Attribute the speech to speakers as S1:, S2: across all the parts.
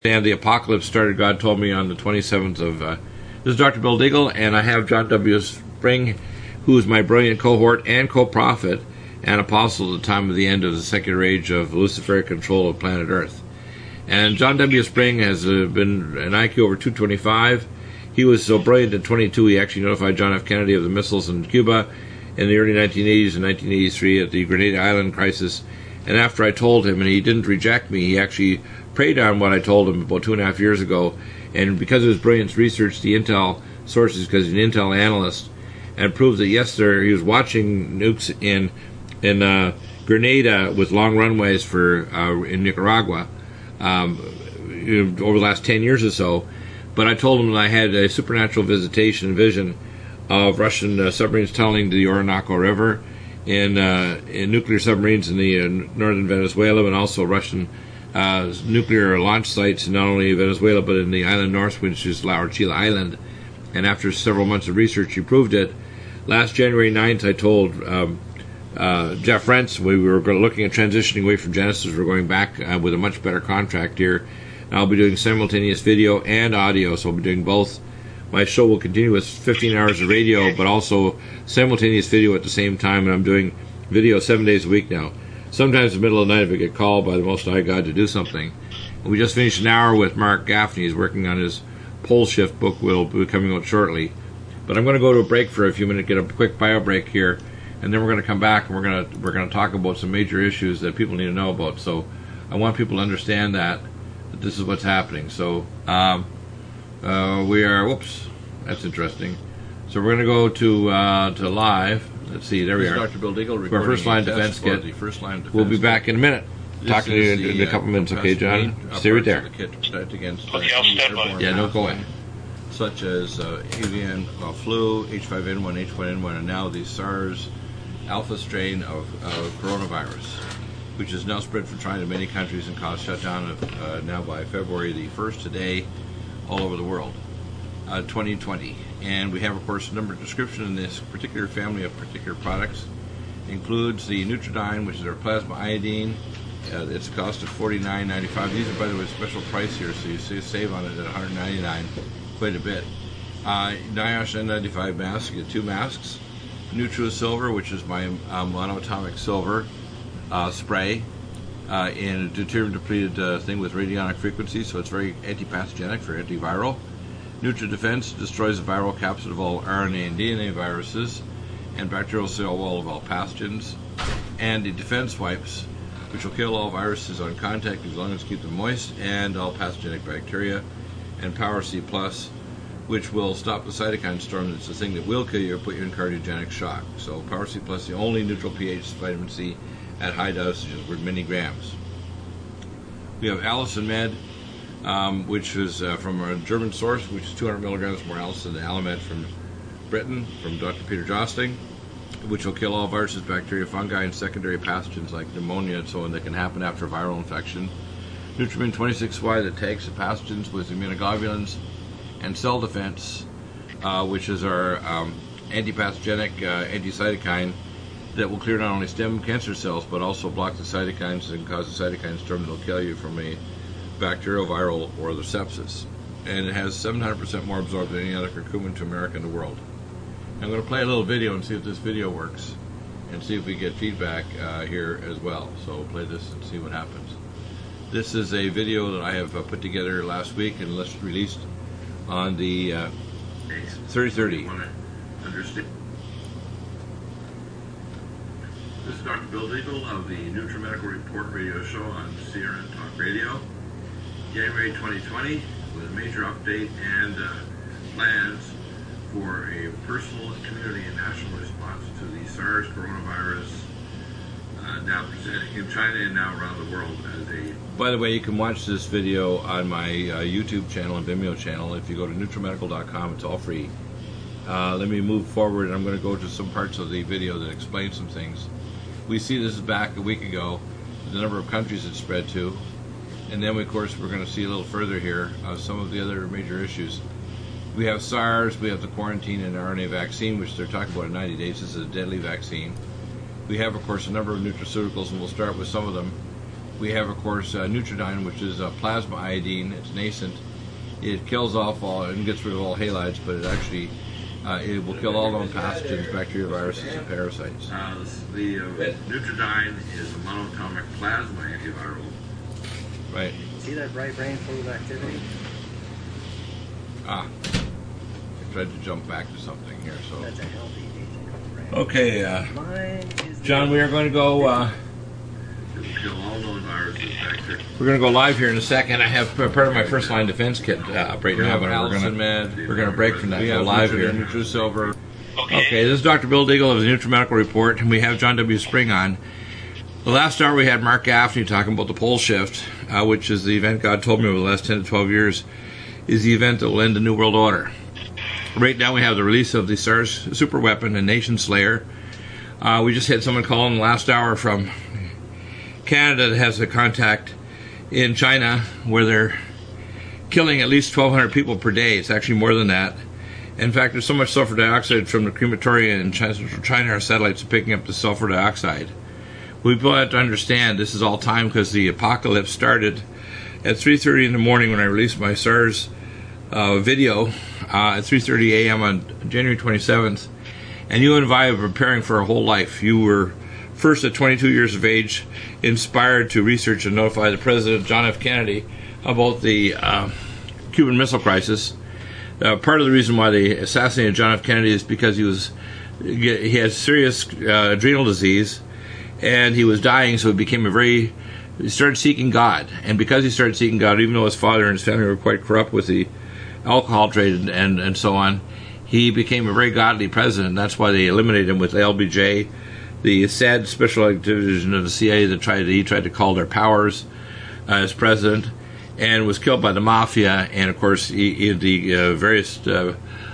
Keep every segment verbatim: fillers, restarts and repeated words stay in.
S1: And the apocalypse started, God told me, on the twenty-seventh of... Uh, this is Doctor Bill Deagle, and I have John W. Spring, who is my brilliant cohort and co-prophet and apostle at the time of the end of the secular age of Luciferic control of planet Earth. And John W. Spring has uh, been an I Q over two twenty-five. He was so brilliant at twenty-two, he actually notified John F. Kennedy of the missiles in Cuba in the early nineteen eighties and nineteen eighty-three at the Grenada Island crisis. And after I told him, and he didn't reject me, he actually preyed on what I told him about two and a half years ago. And because of his brilliance, researched the intel sources, because he's an intel analyst, and proved that yes, sir, he was watching nukes in in uh, Grenada with long runways for uh, in Nicaragua um, over the last ten years or so. But I told him that I had a supernatural visitation vision of Russian uh, submarines tunneling to the Orinoco River, in, uh, in nuclear submarines in the uh, northern Venezuela, and also Russian uh, nuclear launch sites in not only Venezuela but in the island north, which is La Orchila Island. And after several months of research, he proved it. Last January ninth, I told um, uh, Jeff Rentz we were looking at transitioning away from Genesis. We're going back uh, with a much better contract here. I'll be doing simultaneous video and audio, so I'll be doing both. My show will continue with fifteen hours of radio, but also simultaneous video at the same time, and I'm doing video seven days a week now. Sometimes in the middle of the night if I get called by the Most High God to do something. And we just finished an hour with Mark Gaffney. He's working on his Pole Shift book, will be coming out shortly. But I'm going to go to a break for a few minutes, get a quick bio break here, and then we're going to come back and we're going to we're going to talk about some major issues that people need to know about. So I want people to understand that, that this is what's happening. So um, uh, we are, whoops, that's interesting. So we're going to go to uh, to live. Let's see, there we are.
S2: Doctor Bill Deagle,
S1: for our first line defense kit.
S2: The first line defense
S1: we'll be back in a minute.
S2: This
S1: Talking to you in,
S2: the,
S1: in a couple
S2: uh,
S1: minutes, okay, John? Stay right there.
S2: The kit to protect against
S3: Okay, I'll stand by.
S1: Yeah, no, go ahead.
S2: Such as uh, avian uh, flu, H five N one, H one N one, and now the SARS alpha strain of uh, coronavirus, which is now spread from China to many countries and caused shutdown of, uh, now by February the first today all over the world, uh, twenty twenty. And we have, of course, a number of description in this particular family of particular products. It includes the Nutridyne, which is our plasma iodine. Uh, it's a cost of forty-nine ninety-five. These are, by the way, a special price here, so you see save on it at one hundred ninety-nine dollars, quite a bit. Uh, NIOSH N ninety-five mask, you get two masks. Nutria Silver, which is my um, monoatomic silver uh, spray uh, in a deuterium depleted uh, thing with radionic frequency, so it's very antipathogenic for antiviral. Nutri Defense destroys the viral capsid of all R N A and D N A viruses and bacterial cell wall of all pathogens. And the Defense Wipes, which will kill all viruses on contact as long as you keep them moist, and all pathogenic bacteria. And Power C Plus, which will stop the cytokine storm. That's the thing that will kill you or put you in cardiogenic shock. So Power C Plus, the only neutral pH vitamin C at high dosages, we're many grams. We have Allison Med, um, which is uh, from a German source, which is two hundred milligrams more Allison than Alamed from Britain, from Doctor Peter Josting, which will kill all viruses, bacteria, fungi, and secondary pathogens like pneumonia and so on that can happen after viral infection. Nutrimin twenty-six Y that tags the pathogens with immunoglobulins, and Cell Defense, uh, which is our um, antipathogenic uh, anti-cytokine that will clear not only stem cancer cells but also block the cytokines and cause the cytokine storm that will kill you from a bacterial, viral, or the sepsis. And it has seven hundred percent more absorbed than any other curcumin to America in the world. I'm going to play a little video and see if this video works, and see if we get feedback uh, here as well. So we'll play this and see what happens. This is a video that I have uh, put together last week and released on the uh, thirty thirty.
S4: This is Doctor Bill Deagle of the NutriMedical Report radio show on C R N Talk Radio, January twenty twenty, with a major update and uh, plans for a personal, community, and national response to the SARS coronavirus, uh, now presenting in China and now around the world as a...
S1: By the way, you can watch this video on my uh, YouTube channel and Vimeo channel. If you go to NutriMedical dot com, it's all free. Uh, let me move forward. I'm going to go to some parts of the video that explain some things. We see this is back a week ago, the number of countries it's spread to. And then, of course, we're going to see a little further here uh, some of the other major issues. We have SARS, we have the quarantine and R N A vaccine, which they're talking about in ninety days. This is a deadly vaccine. We have, of course, a number of nutraceuticals, and we'll start with some of them.
S2: we have, of course, uh, Nutridyne, which is a plasma iodine. It's nascent. It kills off all and gets rid of all halides, but it actually uh, it will kill all known pathogens, bacteria, viruses, and parasites.
S4: Uh, the uh, Nutridyne is a monatomic plasma antiviral.
S2: Right.
S3: See that bright brain full of activity?
S2: Ah. I tried to jump back to something here, so.
S3: That's a healthy aging brain.
S2: Okay, uh,
S3: Mine is
S2: John, we are going to go. Uh,
S4: It will kill all known viruses, bacteria.
S1: We're going to go live here in a second. I have part of my first line defense kit uh, up right
S2: we
S1: now,
S2: have
S1: but we're
S2: Allison
S1: going to
S2: Med.
S1: we're going to break from that.
S2: We
S1: Go
S2: have
S1: live
S2: Nutridyne,
S1: here.
S2: NutriSilver.
S1: Okay, this is Doctor Bill Deagle of the NutriMedical Report, and we have John W. Spring on. The last hour we had Mark Gaffney talking about the pole shift, uh, which is the event God told me over the last ten to twelve years is the event that will end the New World Order. Right now we have the release of the SARS superweapon and Nation Slayer. Uh, we just had someone call in the last hour from Canada that has a contact in China where they're killing at least twelve hundred people per day. It's actually more than that. In fact, there's so much sulfur dioxide from the crematoria in China, China our satellites are picking up the sulfur dioxide. We both have to understand this is all time because the apocalypse started at three thirty in the morning when I released my SARS uh, video uh, at three thirty a m on January twenty-seventh. And you and I were preparing for a whole life. You were first at twenty-two years of age, inspired to research and notify the President, John F. Kennedy, about the uh, Cuban Missile Crisis. Uh, part of the reason why they assassinated John F. Kennedy is because he was he had serious uh, adrenal disease, and he was dying. So he became a very he started seeking God, and because he started seeking God, even though his father and his family were quite corrupt with the alcohol trade and and, and so on, he became a very godly president. That's why they eliminated him with L B J, the S A D special division of the C I A that tried to, he tried to call their powers uh, as president, and was killed by the mafia, and of course he, he, the uh, various, uh,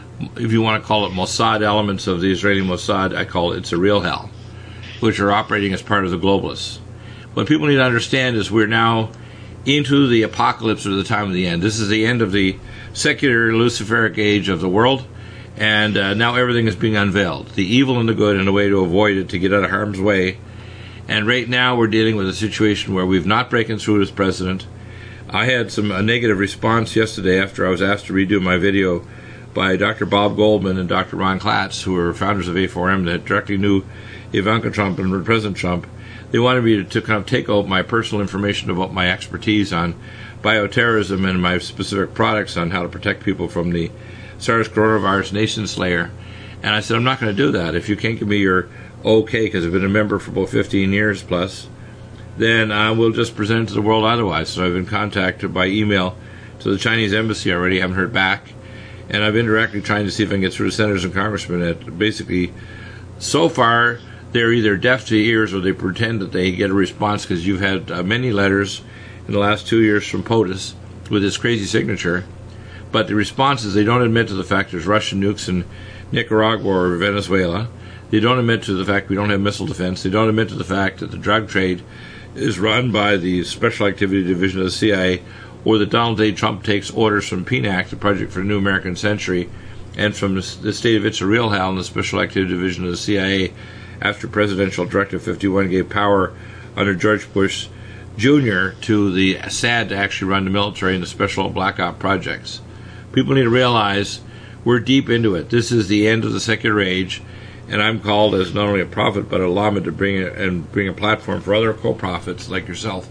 S1: if you want to call it Mossad elements of the Israeli Mossad, I call it it's a real hell, which are operating as part of the globalists. What people need to understand is we're now into the apocalypse or the time of the end. This is the end of the secular Luciferic age of the world, and uh, now everything is being unveiled. The evil and the good, and a way to avoid it, to get out of harm's way. And right now we're dealing with a situation where we've not broken through as president. I had some a negative response yesterday after I was asked to redo my video by Doctor Bob Goldman and Doctor Ron Klatz, who are founders of A four M that directly knew Ivanka Trump and President Trump. They wanted me to, to kind of take out my personal information about my expertise on bioterrorism and my specific products on how to protect people from the SARS coronavirus Nation Slayer. And I said, I'm not going to do that. If you can't give me your okay, because I've been a member for about fifteen years plus, then I will just present it to the world otherwise. So I've been contacted by email to the Chinese embassy already. I haven't heard back. And I've indirectly trying to see if I can get through to senators and congressmen that basically, so far, they're either deaf to ears or they pretend that they get a response, because you've had uh, many letters in the last two years from POTUS with his crazy signature. But the response is they don't admit to the fact there's Russian nukes in Nicaragua or Venezuela. They don't admit to the fact we don't have missile defense. They don't admit to the fact that the drug trade is run by the Special Activity Division of the C I A, or that Donald J. Trump takes orders from P NAC, the Project for the New American Century, and from the, the state of It's a Real Hell in the Special Activity Division of the C I A, after Presidential Directive fifty-one gave power under George Bush Junior to the S A D to actually run the military and the special black op projects. People need to realize we're deep into it. This is the end of the secular age, and I'm called as not only a prophet but a lama to bring a, and bring a platform for other co-prophets like yourself.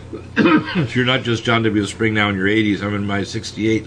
S1: If you're not just John W. Spring now in your eighties, I'm in my sixty-eight.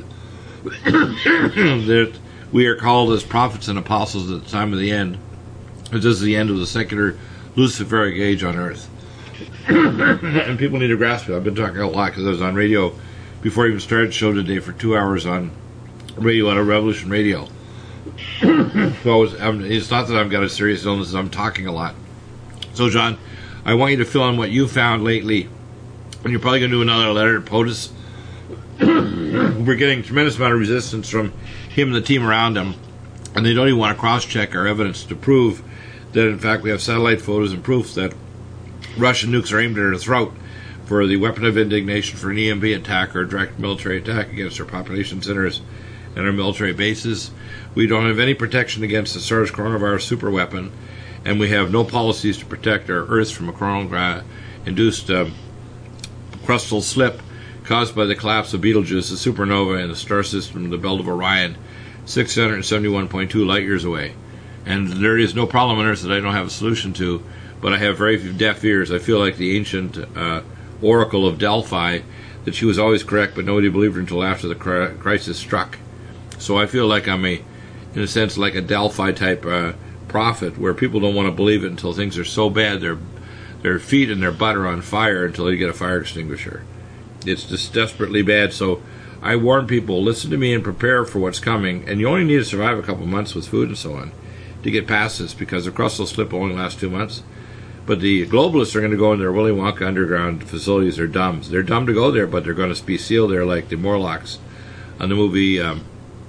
S1: That we are called as prophets and apostles at the time of the end. This is the end of the secular Luciferic age on earth. And people need to grasp it. I've been talking a lot because I was on radio before I even started the show today for two hours on radio on a Revolution Radio. So I was, I'm, it's not that I've got a serious illness, I'm talking a lot. So John, I want you to fill in what you found lately. And you're probably going to do another letter to POTUS. We're getting a tremendous amount of resistance from him and the team around him. And they don't even want to cross-check our evidence to prove that, in fact, we have satellite photos and proof that Russian nukes are aimed at our throat for the weapon of indignation for an E M P attack or a direct military attack against our population centers and our military bases. We don't have any protection against the SARS coronavirus superweapon, and we have no policies to protect our Earth from a coronavirus-induced uh, crustal slip caused by the collapse of Betelgeuse, the supernova in the star system, the Belt of Orion, six hundred seventy-one point two light years away. And there is no problem on Earth that I don't have a solution to, but I have very few deaf ears. I feel like the ancient uh, oracle of Delphi, that she was always correct, but nobody believed her until after the crisis struck. So I feel like I'm a, in a sense, like a Delphi-type uh, prophet, where people don't want to believe it until things are so bad, their their feet and their butt are on fire until they get a fire extinguisher. It's just desperately bad. So I warn people, listen to me and prepare for what's coming. And you only need to survive a couple months with food and so on to get past this, because the crustal slip will only last two months. But the globalists are going to go in their Willy Wonka underground facilities. They're dumb. They're dumb to go there, but they're going to be sealed there like the Morlocks on the movie um,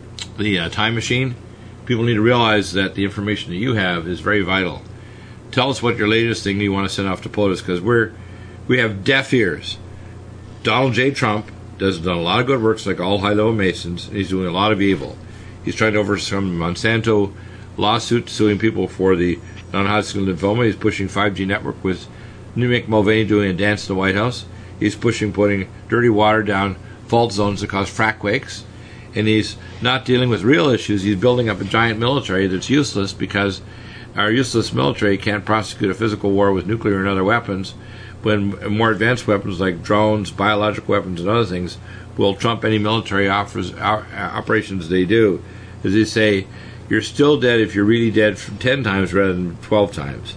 S1: The uh, Time Machine. People need to realize that the information that you have is very vital. Tell us what your latest thing you want to send off to POTUS, because we're we have deaf ears. Donald J. Trump has done a lot of good works, like all high-level Masons, and he's doing a lot of evil. He's trying to overcome Monsanto lawsuit suing people for the non-Hodgkin lymphoma. He's pushing five G network with Mick Mulvaney doing a dance in the White House. He's pushing putting dirty water down fault zones that cause frack quakes. And he's not dealing with real issues. He's building up a giant military that's useless, because our useless military can't prosecute a physical war with nuclear and other weapons, when more advanced weapons like drones, biological weapons, and other things will trump any military offers, operations they do. As they say, you're still dead if you're really dead ten times rather than twelve times.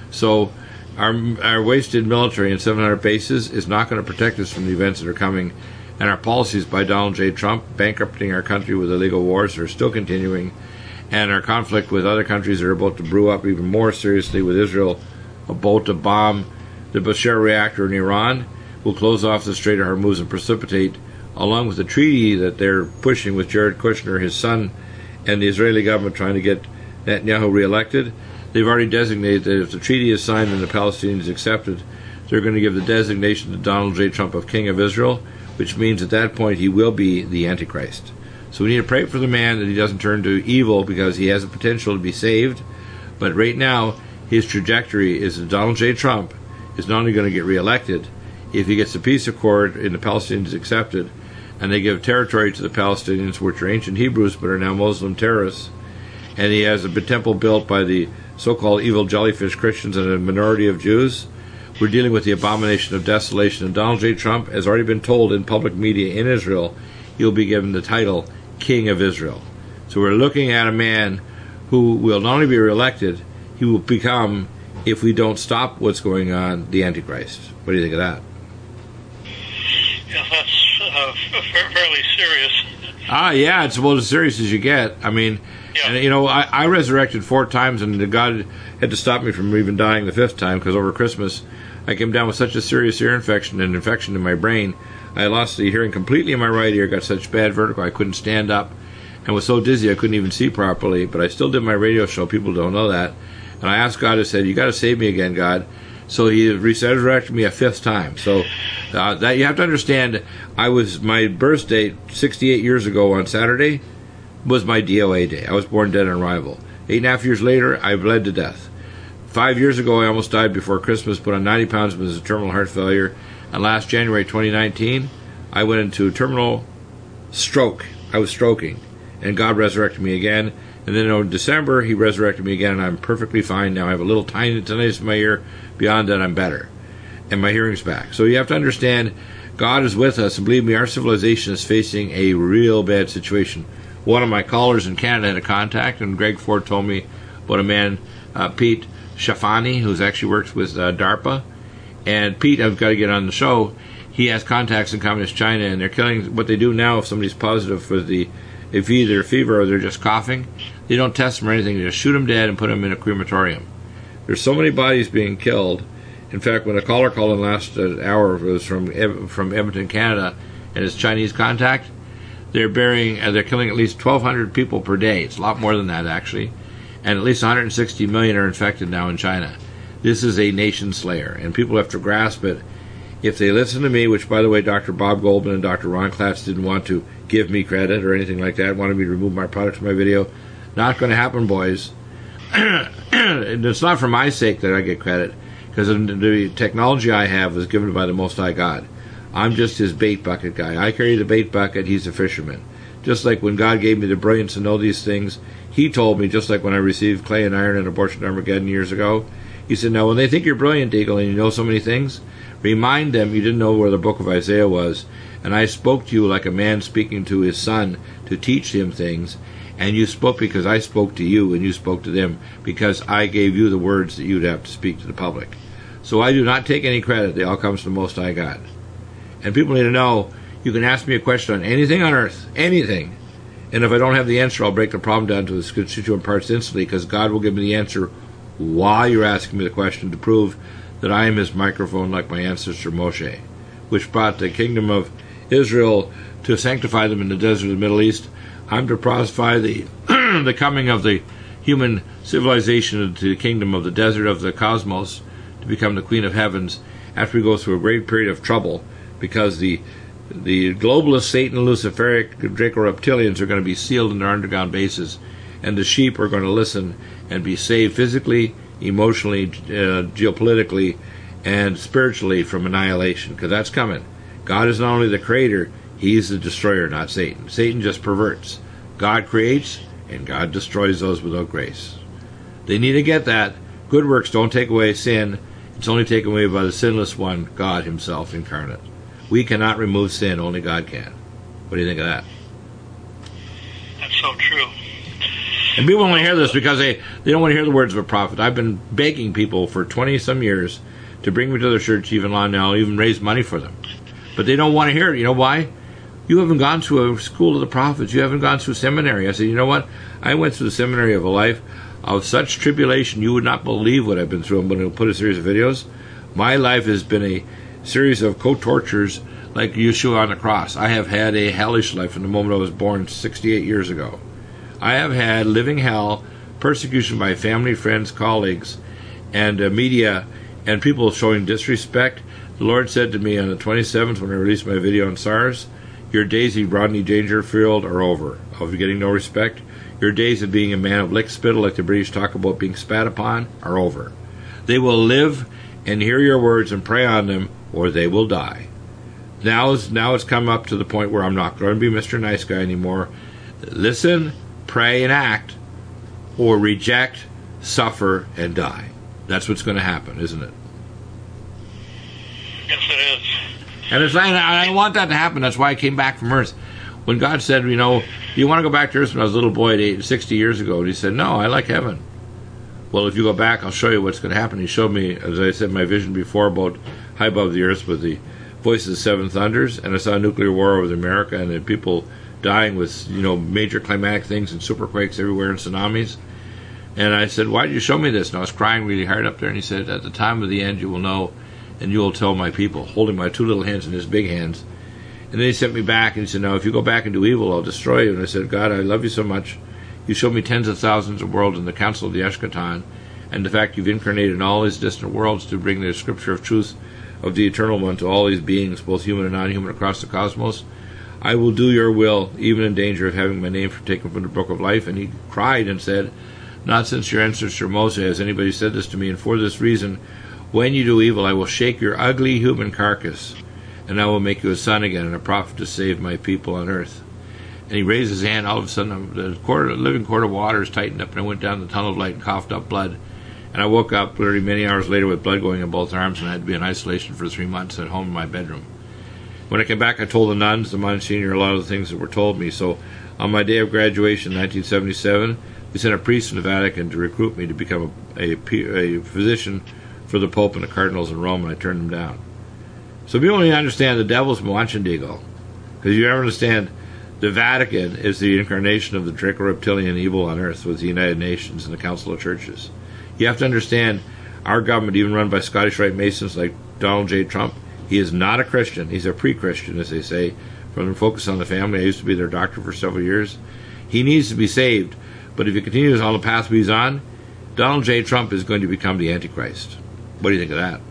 S1: So our, our wasted military in seven hundred bases is not going to protect us from the events that are coming. And our policies by Donald J. Trump, bankrupting our country with illegal wars, are still continuing. And our conflict with other countries are about to brew up even more seriously, with Israel about to bomb the Bashar reactor in Iran, will close off the Strait of Hormuz and precipitate, along with the treaty that they're pushing with Jared Kushner, his son, and the Israeli government trying to get Netanyahu reelected. They've already designated that if the treaty is signed and the Palestinians accepted, they're going to give the designation to Donald J. Trump of King of Israel, which means at that point he will be the Antichrist. So we need to pray for the man that he doesn't turn to evil, because he has the potential to be saved. But right now, his trajectory is that Donald J. Trump is not only going to get reelected, if he gets a peace accord and the Palestinians accepted, and they give territory to the Palestinians, which are ancient Hebrews but are now Muslim terrorists, and he has a temple built by the so-called evil jellyfish Christians and a minority of Jews, we're dealing with the abomination of desolation. And Donald J. Trump has already been told in public media in Israel he'll be given the title King of Israel. So we're looking at a man who will not only be reelected, he will become, if we don't stop what's going on, the Antichrist. What do you think of that?
S5: Yeah, that's uh, fairly serious.
S1: Ah, yeah, it's about as serious as you get. I mean, yeah. And, you know, I, I resurrected four times, and God had to stop me from even dying the fifth time, because over Christmas I came down with such a serious ear infection and infection in my brain. I lost the hearing completely in my right ear, got such bad vertigo I couldn't stand up, and was so dizzy I couldn't even see properly. But I still did my radio show. People don't know that. And I asked God, I said, you got to save me again, God. So he resurrected me a fifth time. So uh, that you have to understand, I was, my birth date sixty-eight years ago on Saturday was my D O A day. I was born dead on arrival. Eight and a half years later, I bled to death. Five years ago, I almost died before Christmas, put on ninety pounds with a terminal heart failure. And last January twenty nineteen, I went into terminal stroke. I was stroking. And God resurrected me again. And then in December, he resurrected me again, and I'm perfectly fine now. I have a little tiny tinnitus in my ear. Beyond that, I'm better. And my hearing's back. So you have to understand, God is with us. And believe me, our civilization is facing a real bad situation. One of my callers in Canada had a contact, and Greg Ford told me about a man, uh, Pete Shafani, who's actually works with uh, DARPA. And Pete, I've got to get on the show, he has contacts in Communist China, and they're killing. What they do now, if somebody's positive for the if either fever or they're just coughing, they don't test them or anything. They just shoot them dead and put them in a crematorium. There's so many bodies being killed. In fact, when a caller called in last uh, hour, it was from from Edmonton, Canada, and his Chinese contact, they're burying, uh, they're killing at least twelve hundred people per day. It's a lot more than that, actually. And at least one hundred sixty million are infected now in China. This is a nation slayer, and people have to grasp it. If they listen to me, which, by the way, Doctor Bob Goldman and Doctor Ron Klatz didn't want to give me credit or anything like that, wanted me to remove my products from my video. Not going to happen, boys. It's not for my sake that I get credit, because the technology I have was given by the Most High God. I'm just his bait bucket guy. I carry the bait bucket, he's a fisherman. Just like when God gave me the brilliance to know these things, he told me, just like when I received clay and iron and abortion Armageddon years ago, he said, now when they think you're brilliant, Deagle, and you know so many things, remind them you didn't know where the book of Isaiah was, and I spoke to you like a man speaking to his son to teach him things, and you spoke because I spoke to you, and you spoke to them because I gave you the words that you'd have to speak to the public. So I do not take any credit. They all comes from the Most High God. And people need to know, you can ask me a question on anything on earth, anything, and if I don't have the answer, I'll break the problem down to its constituent parts instantly, because God will give me the answer while you're asking me the question, to prove that I am his microphone like my ancestor Moshe, which brought the kingdom of Israel to sanctify them in the desert of the Middle East. I'm to prophesy the the coming of the human civilization into the kingdom of the desert of the cosmos to become the queen of heavens after we go through a great period of trouble, because the the globalist Satan, Luciferic, Draco-reptilians are going to be sealed in their underground bases, and the sheep are going to listen and be saved physically, emotionally, uh, geopolitically, and spiritually from annihilation, because that's coming. God is not only the creator, he's the destroyer, not Satan. Satan just perverts. God creates, and God destroys those without grace. They need to get that. Good works don't take away sin. It's only taken away by the sinless one, God himself incarnate. We cannot remove sin, only God can. What do you think of that?
S5: That's so true.
S1: And people don't want to hear this because they, they don't want to hear the words of a prophet. I've been begging people for twenty-some years to bring me to their church, even long now, even raise money for them. But they don't want to hear it. You know why? You haven't gone to a school of the prophets. You haven't gone to a seminary. I said, you know what? I went through the seminary of a life of such tribulation, you would not believe what I've been through. I'm going to put a series of videos. My life has been a series of co-tortures like Yeshua on the cross. I have had a hellish life from the moment I was born sixty-eight years ago. I have had living hell, persecution by family, friends, colleagues, and uh, media, and people showing disrespect. The Lord said to me on the twenty-seventh when I released my video on SARS, your days of Rodney Dangerfield are over, of getting no respect. Your days of being a man of lick spittle, like the British talk about being spat upon, are over. They will live and hear your words and pray on them, or they will die. Now, is, now it's come up to the point where I'm not going to be Mister Nice Guy anymore. Listen, pray, and act, or reject, suffer, and die. That's what's going to happen, isn't it?
S5: Yes, it is.
S1: And it's like, I don't want that to happen. That's why I came back from Earth. When God said, you know, do you want to go back to Earth when I was a little boy at eight, sixty years ago? And he said, no, I like heaven. Well, if you go back, I'll show you what's going to happen. He showed me, as I said, my vision before about high above the earth with the voice of the seven thunders, and I saw a nuclear war over America and the people dying with, you know, major climatic things and superquakes everywhere and tsunamis. And I said, why did you show me this? And I was crying really hard up there. And he said, at the time of the end you will know, and you will tell my people, holding my two little hands in his big hands. And then he sent me back and he said, now if you go back and do evil, I'll destroy you. And I said, God, I love you so much. You showed me tens of thousands of worlds in the Council of the Eschaton, and the fact you've incarnated in all these distant worlds to bring the scripture of truth of the Eternal One to all these beings, both human and non-human, across the cosmos. I will do your will, even in danger of having my name taken from the book of life. And he cried and said, not since your ancestor Moses has anybody said this to me, and for this reason, when you do evil, I will shake your ugly human carcass, and I will make you a son again and a prophet to save my people on earth. And he raised his hand. All of a sudden, the quarter, living cord of waters tightened up, and I went down the tunnel of light and coughed up blood. And I woke up literally many hours later with blood going in both arms, and I had to be in isolation for three months at home in my bedroom. When I came back, I told the nuns, the Monsignor, a lot of the things that were told me. So on my day of graduation in nineteen seventy-seven, we sent a priest from the Vatican to recruit me to become a, a, a physician for the Pope and the cardinals in Rome, and I turned them down. So people need to understand the devil's watching, Deagle. Because you ever understand, the Vatican is the incarnation of the Draco-reptilian evil on earth with the United Nations and the Council of Churches. You have to understand, our government, even run by Scottish Rite Masons like Donald J. Trump, he is not a Christian. He's a pre-Christian, as they say, from the focus on the family. I used to be their doctor for several years. He needs to be saved. But if he continues on the path he's on, Donald J. Trump is going to become the Antichrist. What do you think of that?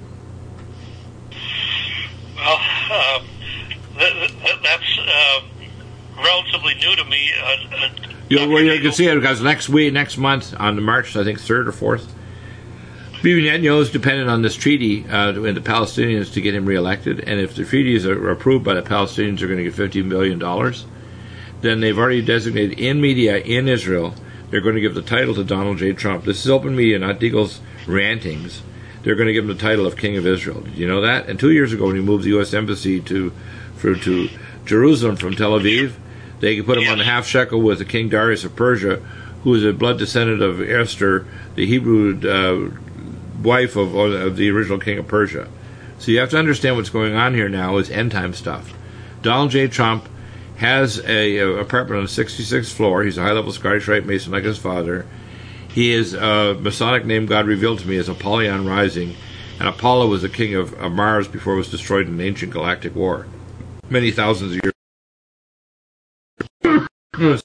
S5: Well, uh, th- th- that's uh, relatively new to me. Uh, uh,
S1: you, well, you can see it because next week, next month, on the March, I think third or fourth, Bibi Netanyahu is dependent on this treaty uh, and the Palestinians to get him reelected. And if the treaties are approved by the Palestinians, they're going to get fifteen billion dollars. Then they've already designated in media in Israel, they're going to give the title to Donald J. Trump. This is open media, not Deagle's rantings. They're going to give him the title of King of Israel. Did you know that? And two years ago, when he moved the U S Embassy to for, to Jerusalem from Tel Aviv, they put him on the half shekel with the King Darius of Persia, who is a blood descendant of Esther, the Hebrew uh, wife of, of the original king of Persia. So you have to understand what's going on here now is end time stuff. Donald J. Trump has a, a apartment on the sixty-sixth floor. He's a high-level Scottish Rite Mason like his father. He is a Masonic name God revealed to me as Apollyon Rising, and Apollo was the king of, of Mars before it was destroyed in an ancient galactic war, many thousands of years.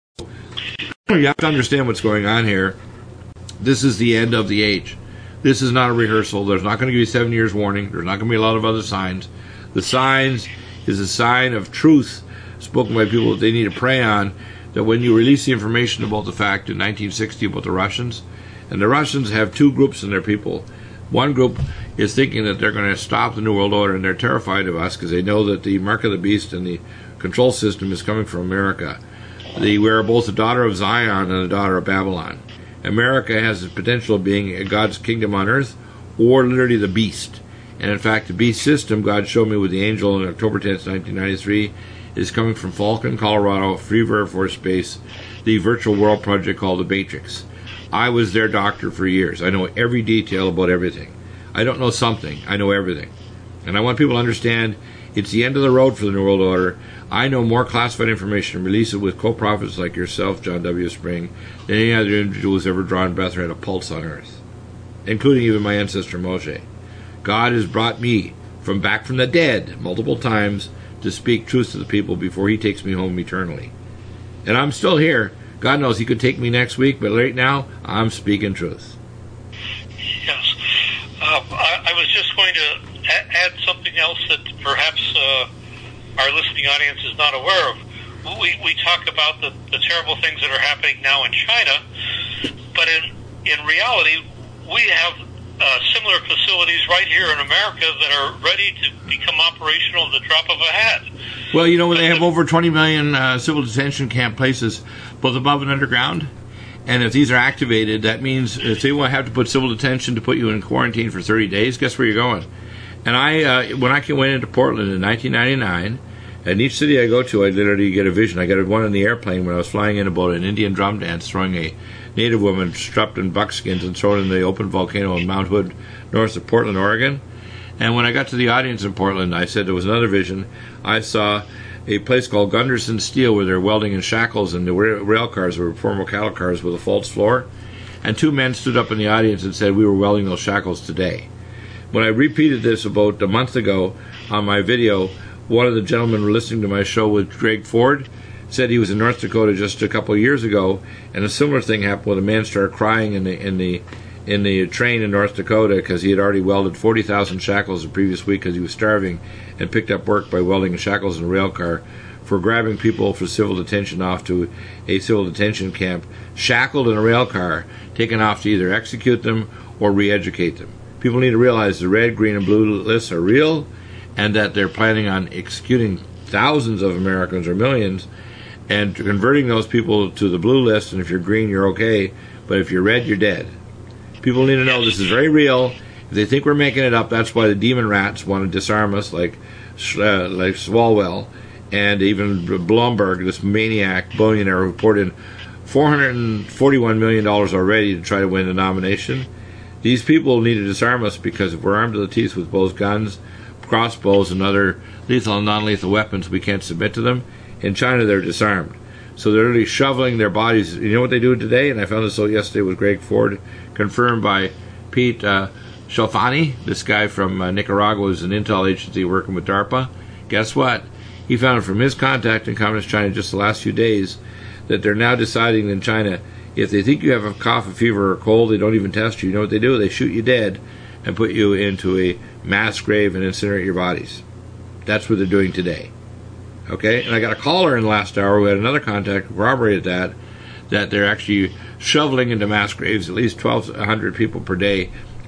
S1: You have to understand what's going on here. This is the end of the age. This is not a rehearsal. There's not going to give you seven years warning. There's not going to be a lot of other signs. The signs is a sign of truth spoken by people that they need to pray on, that when you release the information about the fact in nineteen sixty about the Russians, and the Russians have two groups in their people. One group is thinking that they're going to stop the New World Order, and they're terrified of us because they know that the mark of the beast and the control system is coming from America. They, we are both the daughter of Zion and the daughter of Babylon. America has the potential of being God's kingdom on earth, or literally the beast. And in fact, the beast system, God showed me with the angel on October tenth, nineteen ninety-three, is coming from Falcon, Colorado, Free Air Force Base, the virtual world project called the Matrix. I was their doctor for years. I know every detail about everything. I don't know something. I know everything. And I want people to understand it's the end of the road for the New World Order. I know more classified information and release it with co-prophets like yourself, John W. Spring, than any other individual who's ever drawn breath or had a pulse on earth, including even my ancestor Moshe. God has brought me from back from the dead multiple times to speak truth to the people before he takes me home eternally. And I'm still here. God knows he could take me next week, but right now, I'm speaking truth.
S5: Yes. Uh, I, I was just going to a- add something else that perhaps uh, our listening audience is not aware of. We, we talk about the, the terrible things that are happening now in China, but in, in reality, we have Uh, similar facilities right here in America that are ready to become operational at the drop of a hat.
S1: Well, you know, when they have over twenty million uh, civil detention camp places, both above and underground, and if these are activated, that means if they will have to put civil detention to put you in quarantine for thirty days, guess where you're going? And I, uh, when I went into Portland in nineteen ninety-nine, in each city I go to, I literally get a vision. I got one in the airplane when I was flying in about an Indian drum dance, throwing a native woman strapped in buckskins and thrown in the open volcano in Mount Hood, north of Portland, Oregon. And when I got to the audience in Portland, I said there was another vision. I saw a place called Gunderson Steel where they're welding in shackles, and the rail cars were former cattle cars with a false floor. And two men stood up in the audience and said we were welding those shackles today. When I repeated this about a month ago on my video, one of the gentlemen listening to my show with Greg Ford said he was in North Dakota just a couple of years ago, and a similar thing happened when a man started crying in the in the in the train in North Dakota because he had already welded forty thousand shackles the previous week because he was starving, and picked up work by welding shackles in a rail car for grabbing people for civil detention off to a civil detention camp, shackled in a rail car, taken off to either execute them or re-educate them. People need to realize the red, green, and blue lists are real, and that they're planning on executing thousands of Americans or millions, and converting those people to the blue list. And if you're green, you're okay, but if you're red, you're dead. People need to know this is very real. If they think we're making it up, that's why the demon rats want to disarm us, like uh, like Swalwell, and even Blomberg, this maniac billionaire who poured in four hundred forty-one million dollars already to try to win the nomination. These people need to disarm us, because if we're armed to the teeth with both guns, crossbows, and other lethal and non-lethal weapons, we can't submit to them. In China, they're disarmed. So they're really shoveling their bodies. You know what they do today? And I found this out yesterday with Greg Ford, confirmed by Pete uh, Shalfani, this guy from uh, Nicaragua, who's an intel agency working with DARPA. Guess what? He found from his contact in Communist China just the last few days that they're now deciding in China, if they think you have a cough, a fever, or a cold, they don't even test you. You know what they do? They shoot you dead and put you into a mass grave and incinerate your bodies. That's what they're doing today. Okay, and I got a caller in the last hour who had another contact who corroborated that, that they're actually shoveling into mass graves at least twelve hundred people per day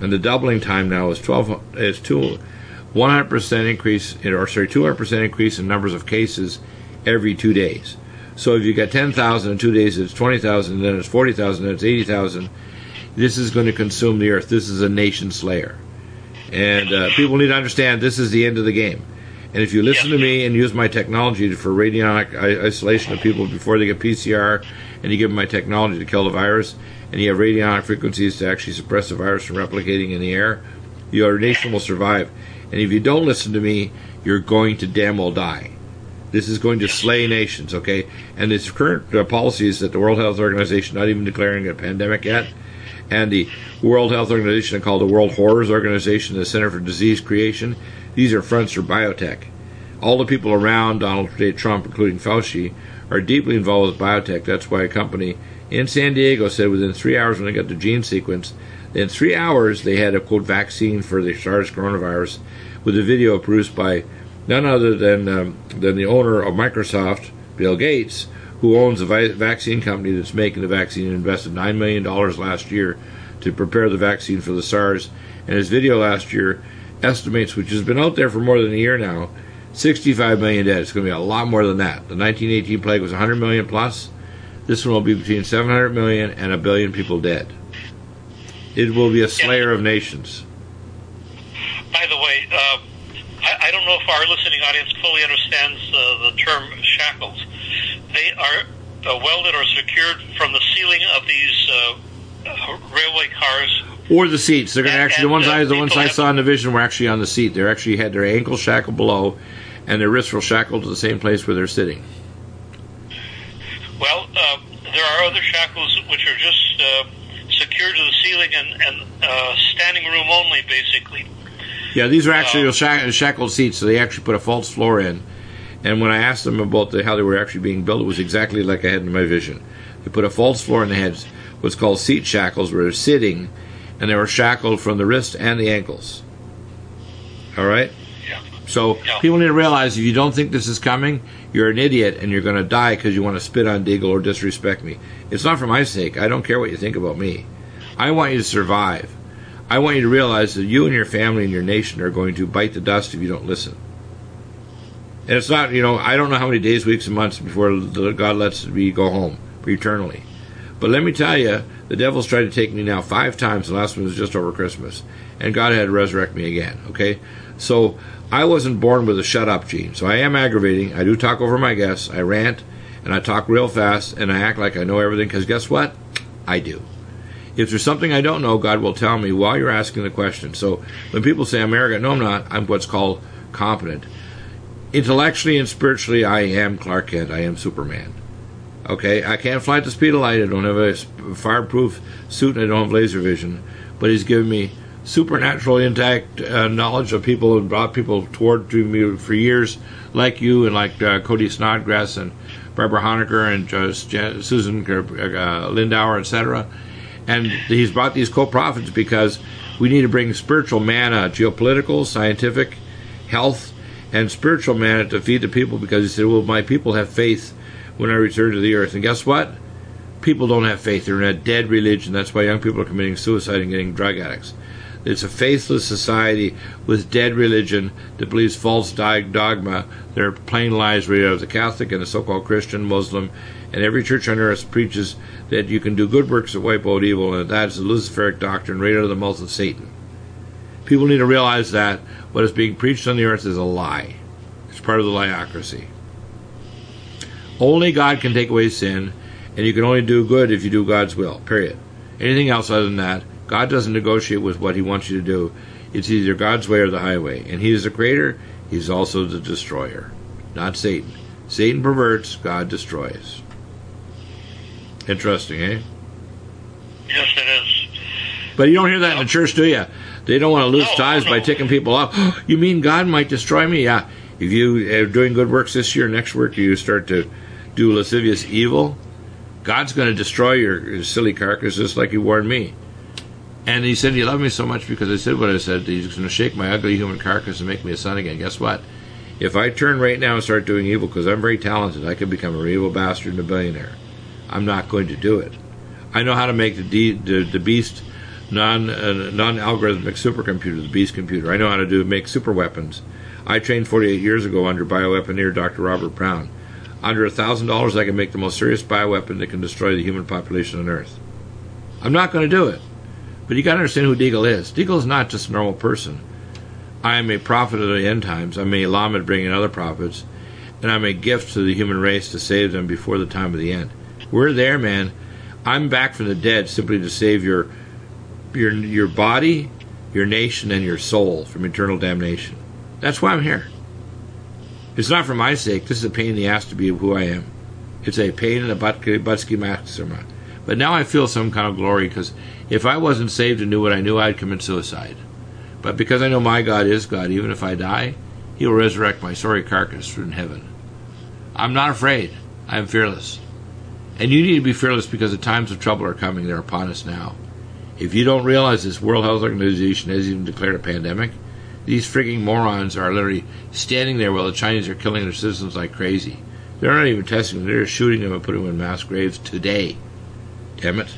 S1: and the doubling time now is twelve is two one hundred percent increase in, or sorry two hundred percent increase in numbers of cases every two days. So if you got ten thousand in two days, it's twenty thousand, then it's forty thousand, then it's eighty thousand. This is going to consume the earth. This is a nation slayer. And uh, people need to understand this is the end of the game. And if you listen to me and use my technology for radionic isolation of people before they get P C R, and you give them my technology to kill the virus, and you have radionic frequencies to actually suppress the virus from replicating in the air, your nation will survive. And if you don't listen to me, you're going to damn well die. This is going to slay nations, okay? And this current uh, policy is that the World Health Organization not even declaring a pandemic yet, and the World Health Organization called the World Horrors Organization, the Center for Disease Creation, these are fronts for biotech. All the people around Donald J. Trump, including Fauci, are deeply involved with biotech. That's why a company in San Diego said within three hours when they got the gene sequence, in three hours they had a, quote, vaccine for the SARS coronavirus with a video produced by none other than um, than the owner of Microsoft, Bill Gates, who owns a vi- vaccine company that's making the vaccine and invested nine million dollars last year to prepare the vaccine for the SARS. And his video last year estimates, which has been out there for more than a year now, sixty-five million dead. It's going to be a lot more than that. The nineteen eighteen plague was one hundred million plus. This one will be between seven hundred million and a billion people dead. It will be a slayer of nations.
S5: By the way, uh, I, I don't know if our listening audience fully understands uh, the term shackles. They are uh, welded or secured from the ceiling of these uh, railway cars.
S1: Or the seats. They're going to actually, the ones,
S5: and, uh,
S1: I, the ones I
S5: have,
S1: saw in the vision were actually on the seat. They actually had their ankles shackled below, and their wrists were shackled to the same place where they're sitting.
S5: Well, uh, there are other shackles which are just uh, secured to the ceiling and, and uh, standing room only, basically.
S1: Yeah, these are actually
S5: Uh,
S1: shack- shackled seats, so they actually put a false floor in. And when I asked them about the, how they were actually being built, it was exactly like I had in my vision. They put a false floor in the heads, what's called seat shackles, where they're sitting, and they were shackled from the wrist and the ankles. All right?
S5: Yeah.
S1: So
S5: Yeah.
S1: people need to realize if you don't think this is coming, you're an idiot, and you're going to die because you want to spit on Deagle or disrespect me. It's not for my sake. I don't care what you think about me. I want you to survive. I want you to realize that you and your family and your nation are going to bite the dust if you don't listen. And it's not, you know, I don't know how many days, weeks, and months before God lets me go home eternally. But let me tell you, the devil's tried to take me now five times. The last one was just over Christmas. And God had to resurrect me again, okay? So I wasn't born with a shut-up gene. So I am aggravating. I do talk over my guests. I rant, and I talk real fast, and I act like I know everything, because guess what? I do. If there's something I don't know, God will tell me while you're asking the question. So when people say I'm arrogant, no, I'm not. I'm what's called competent. Intellectually and spiritually, I am Clark Kent. I am Superman. Okay? I can't fly at the speed of light. I don't have a fireproof suit, and I don't have laser vision. But He's given me supernatural intact uh, knowledge of people and brought people toward to me for years, like you and like uh, Cody Snodgrass and Barbara Honecker and uh, Susan uh, Lindauer, et cetera. And He's brought these co-prophets because we need to bring spiritual manna, geopolitical, scientific, health, and spiritual manna to feed the people, because He said, well, my people have faith when I return to the earth. And guess what? People don't have faith. They're in a dead religion. That's why young people are committing suicide and getting drug addicts. It's a faithless society with dead religion that believes false dogma. They're plain lies right out of the Catholic and the so-called Christian, Muslim, and every church on earth preaches that you can do good works that wipe out evil, and that is the Luciferic doctrine right out of the mouth of Satan. People need to realize that what is being preached on the earth is a lie. It's part of the liocracy. Only God can take away sin, and you can only do good if you do God's will, period. Anything else other than that, God doesn't negotiate with what He wants you to do. It's either God's way or the highway. And He is the creator, He's also the destroyer, not Satan. Satan perverts, God destroys. Interesting, eh?
S5: Yes, it is.
S1: But you don't hear that in the church, do you? They don't want to lose
S5: No,
S1: ties
S5: no.
S1: by ticking people off. You mean God might destroy me? Yeah. If you are doing good works this year, next work you start to do lascivious evil, God's going to destroy your silly carcass just like He warned me. And He said He loved me so much because I said what I said. He's going to shake my ugly human carcass and make me a son again. Guess what? If I turn right now and start doing evil, because I'm very talented, I could become a evil bastard and a billionaire. I'm not going to do it. I know how to make the, de- the, the beast non uh, non-algorithmic supercomputer, the Beast computer. I know how to do make super weapons. I trained forty-eight years ago under bioweaponeer Doctor Robert Brown. Under a thousand dollars, I can make the most serious bioweapon that can destroy the human population on Earth. I'm not going to do it, but you got to understand who Deagle is. Deagle is not just a normal person. I am a prophet of the end times. I'm a Lamed bringing other prophets, and I'm a gift to the human race to save them before the time of the end. We're there, man. I'm back from the dead simply to save your your your body, your nation, and your soul from eternal damnation. That's why I'm here. It's not for my sake. This is a pain in the ass to be who I am. It's a pain in the butsky maxima. But now I feel some kind of glory, because if I wasn't saved and knew what I knew, I'd commit suicide. But because I know my God is God, even if I die, He will resurrect my sorry carcass in heaven. I'm not afraid. I am fearless. And you need to be fearless, because the times of trouble are coming. They're upon us now. If you don't realize this, World Health Organization has even declared a pandemic. These frigging morons are literally standing there while the Chinese are killing their citizens like crazy. They're not even testing them. They're shooting them and putting them in mass graves today. Damn it.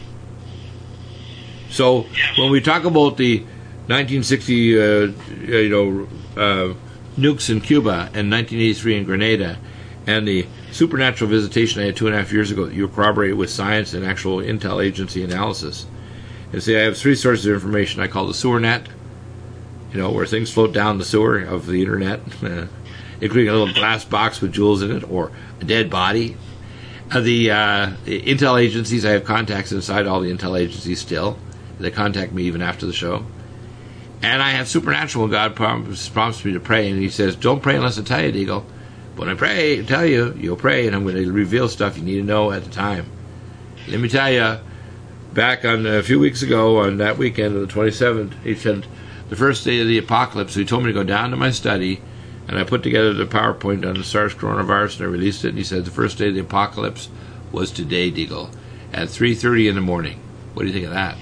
S1: So when we talk about the nineteen sixty, uh, you know, uh, nukes in Cuba and nineteen eighty-three in Grenada, and the supernatural visitation I had two and a half years ago that you corroborate with science and actual intel agency analysis, and say I have three sources of information I call the sewer net, you know, where things float down the sewer of the internet, uh, including a little glass box with jewels in it, or a dead body. Uh, the, uh, the intel agencies, I have contacts inside all the intel agencies still. They contact me even after the show. And I have supernatural. God promised, promised me to pray, and He says, don't pray unless I tell you, Deagle. When I pray, I tell you, you'll pray, and I'm going to reveal stuff you need to know at the time. Let me tell you, back on a few weeks ago, on that weekend of the twenty-seventh, He said, the first day of the apocalypse, He told me to go down to my study, and I put together the PowerPoint on the SARS coronavirus, and I released it, and He said the first day of the apocalypse was today, Deagle, at three thirty in the morning. What do you think of that?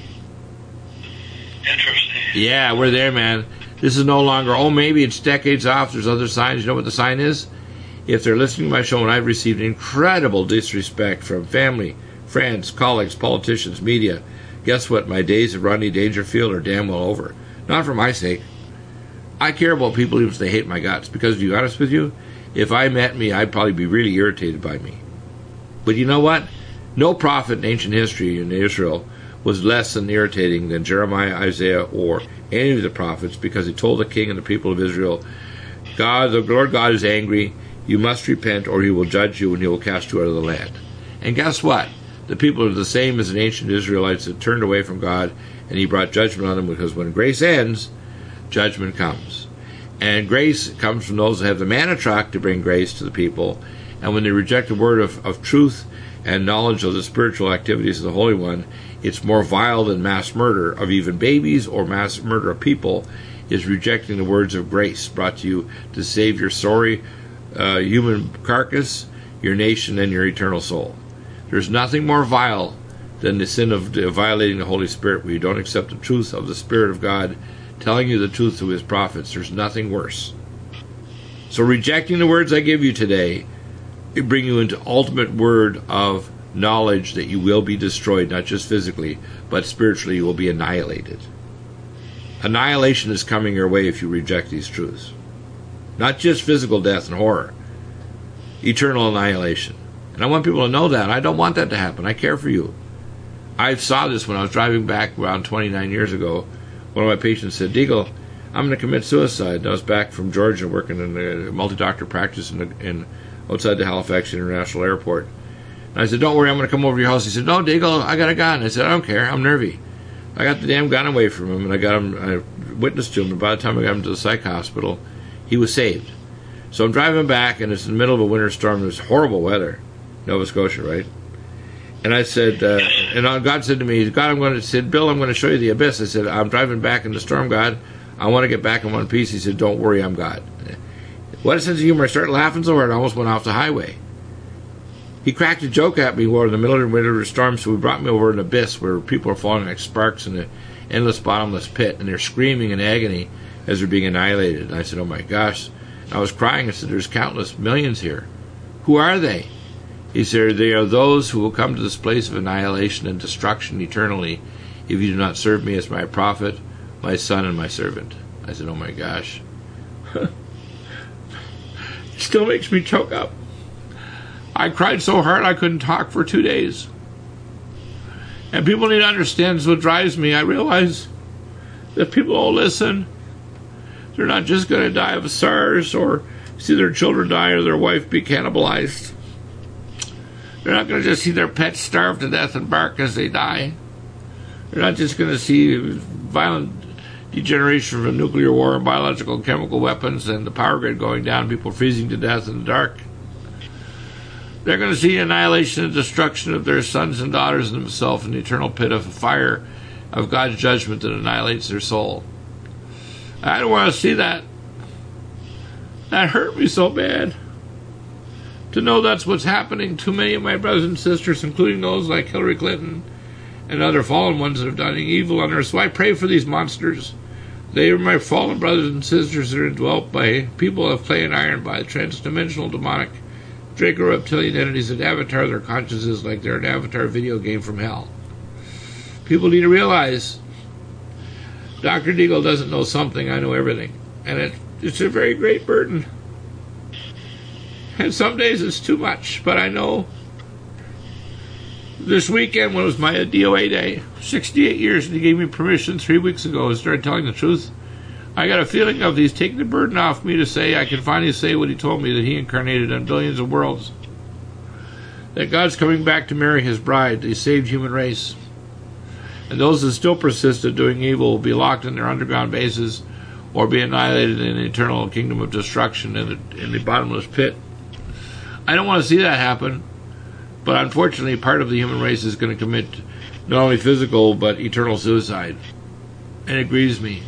S5: Interesting.
S1: Yeah, we're there, man. This is no longer, oh, maybe it's decades off, there's other signs. You know what the sign is? If they're listening to my show, and I've received incredible disrespect from family, friends, colleagues, politicians, media, guess what? My days of Rodney Dangerfield are damn well over. Not for my sake. I care about people even if they hate my guts, because to be honest with you, if I met me, I'd probably be really irritated by me. But you know what? No prophet in ancient history in Israel was less than irritating than Jeremiah, Isaiah, or any of the prophets, because he told the king and the people of Israel, God, the Lord God is angry, you must repent, or He will judge you and He will cast you out of the land. And guess what? The people are the same as the ancient Israelites that turned away from God, and He brought judgment on them, because when grace ends, judgment comes. And grace comes from those that have the manna to bring grace to the people. And when they reject the word of, of truth and knowledge of the spiritual activities of the Holy One, it's more vile than mass murder of even babies or mass murder of people, is rejecting the words of grace brought to you to save your sorry uh, human carcass, your nation, and your eternal soul. There's nothing more vile than the sin of violating the Holy Spirit, where you don't accept the truth of the Spirit of God telling you the truth through His prophets. There's nothing worse. So rejecting the words I give you today, it bring you into ultimate word of knowledge that you will be destroyed, not just physically, but spiritually you will be annihilated. Annihilation is coming your way if you reject these truths. Not just physical death and horror. Eternal annihilation. And I want people to know that. I don't want that to happen. I care for you. I saw this when I was driving back around twenty-nine years ago. One of my patients said, Deagle, I'm going to commit suicide. And I was back from Georgia working in a multi-doctor practice in, in outside the Halifax International Airport. And I said, don't worry, I'm going to come over to your house. He said, no, Deagle, I got a gun. I said, I don't care. I'm nervy. I got the damn gun away from him, and I got him, I witnessed to him, and by the time I got him to the psych hospital, he was saved. So I'm driving back, and it's in the middle of a winter storm. There's horrible weather, Nova Scotia, right? And I said, uh, and God said to me, God, I'm going to, said, Bill, I'm going to show you the abyss. I said, I'm driving back in the storm, God. I want to get back in one piece. He said, don't worry, I'm God. What a sense of humor. I started laughing so hard I almost went off the highway. He cracked a joke at me while in the middle of the winter storm, so he brought me over an abyss where people are falling like sparks in an endless bottomless pit, and they're screaming in agony as they're being annihilated. And I said, oh my gosh. And I was crying. I said, there's countless millions here. Who are they? He said, they are those who will come to this place of annihilation and destruction eternally if you do not serve me as my prophet, my son, and my servant. I said, oh my gosh. It still makes me choke up. I cried so hard I couldn't talk for two days. And people need to understand what drives me. I realize that people will listen. They're not just going to die of SARS or see their children die or their wife be cannibalized. They're not going to just see their pets starve to death and bark as they die. They're not just going to see violent degeneration from nuclear war and biological and chemical weapons and the power grid going down, people freezing to death in the dark. They're going to see annihilation and destruction of their sons and daughters and themselves in the eternal pit of fire of God's judgment that annihilates their soul. I don't want to see that. That hurt me so bad. To know that's what's happening to many of my brothers and sisters, including those like Hillary Clinton and other fallen ones that have done evil on earth. So I pray for these monsters. They are my fallen brothers and sisters that are indwelt by people of clay and iron, by transdimensional demonic Draco-reptilian entities that avatar their consciousness like they're an avatar video game from hell. People need to realize Doctor Deagle doesn't know something, I know everything. And it, it's a very great burden. And some days it's too much, but I know this weekend when it was my D O A day, sixty-eight years, and he gave me permission three weeks ago to start telling the truth. I got a feeling of he's taking the burden off me to say I can finally say what he told me, that he incarnated on billions of worlds. That God's coming back to marry his bride, the saved human race. And those that still persist in doing evil will be locked in their underground bases or be annihilated in an eternal kingdom of destruction in the, in the bottomless pit. I don't want to see that happen, but unfortunately part of the human race is going to commit not only physical but eternal suicide. And it grieves me.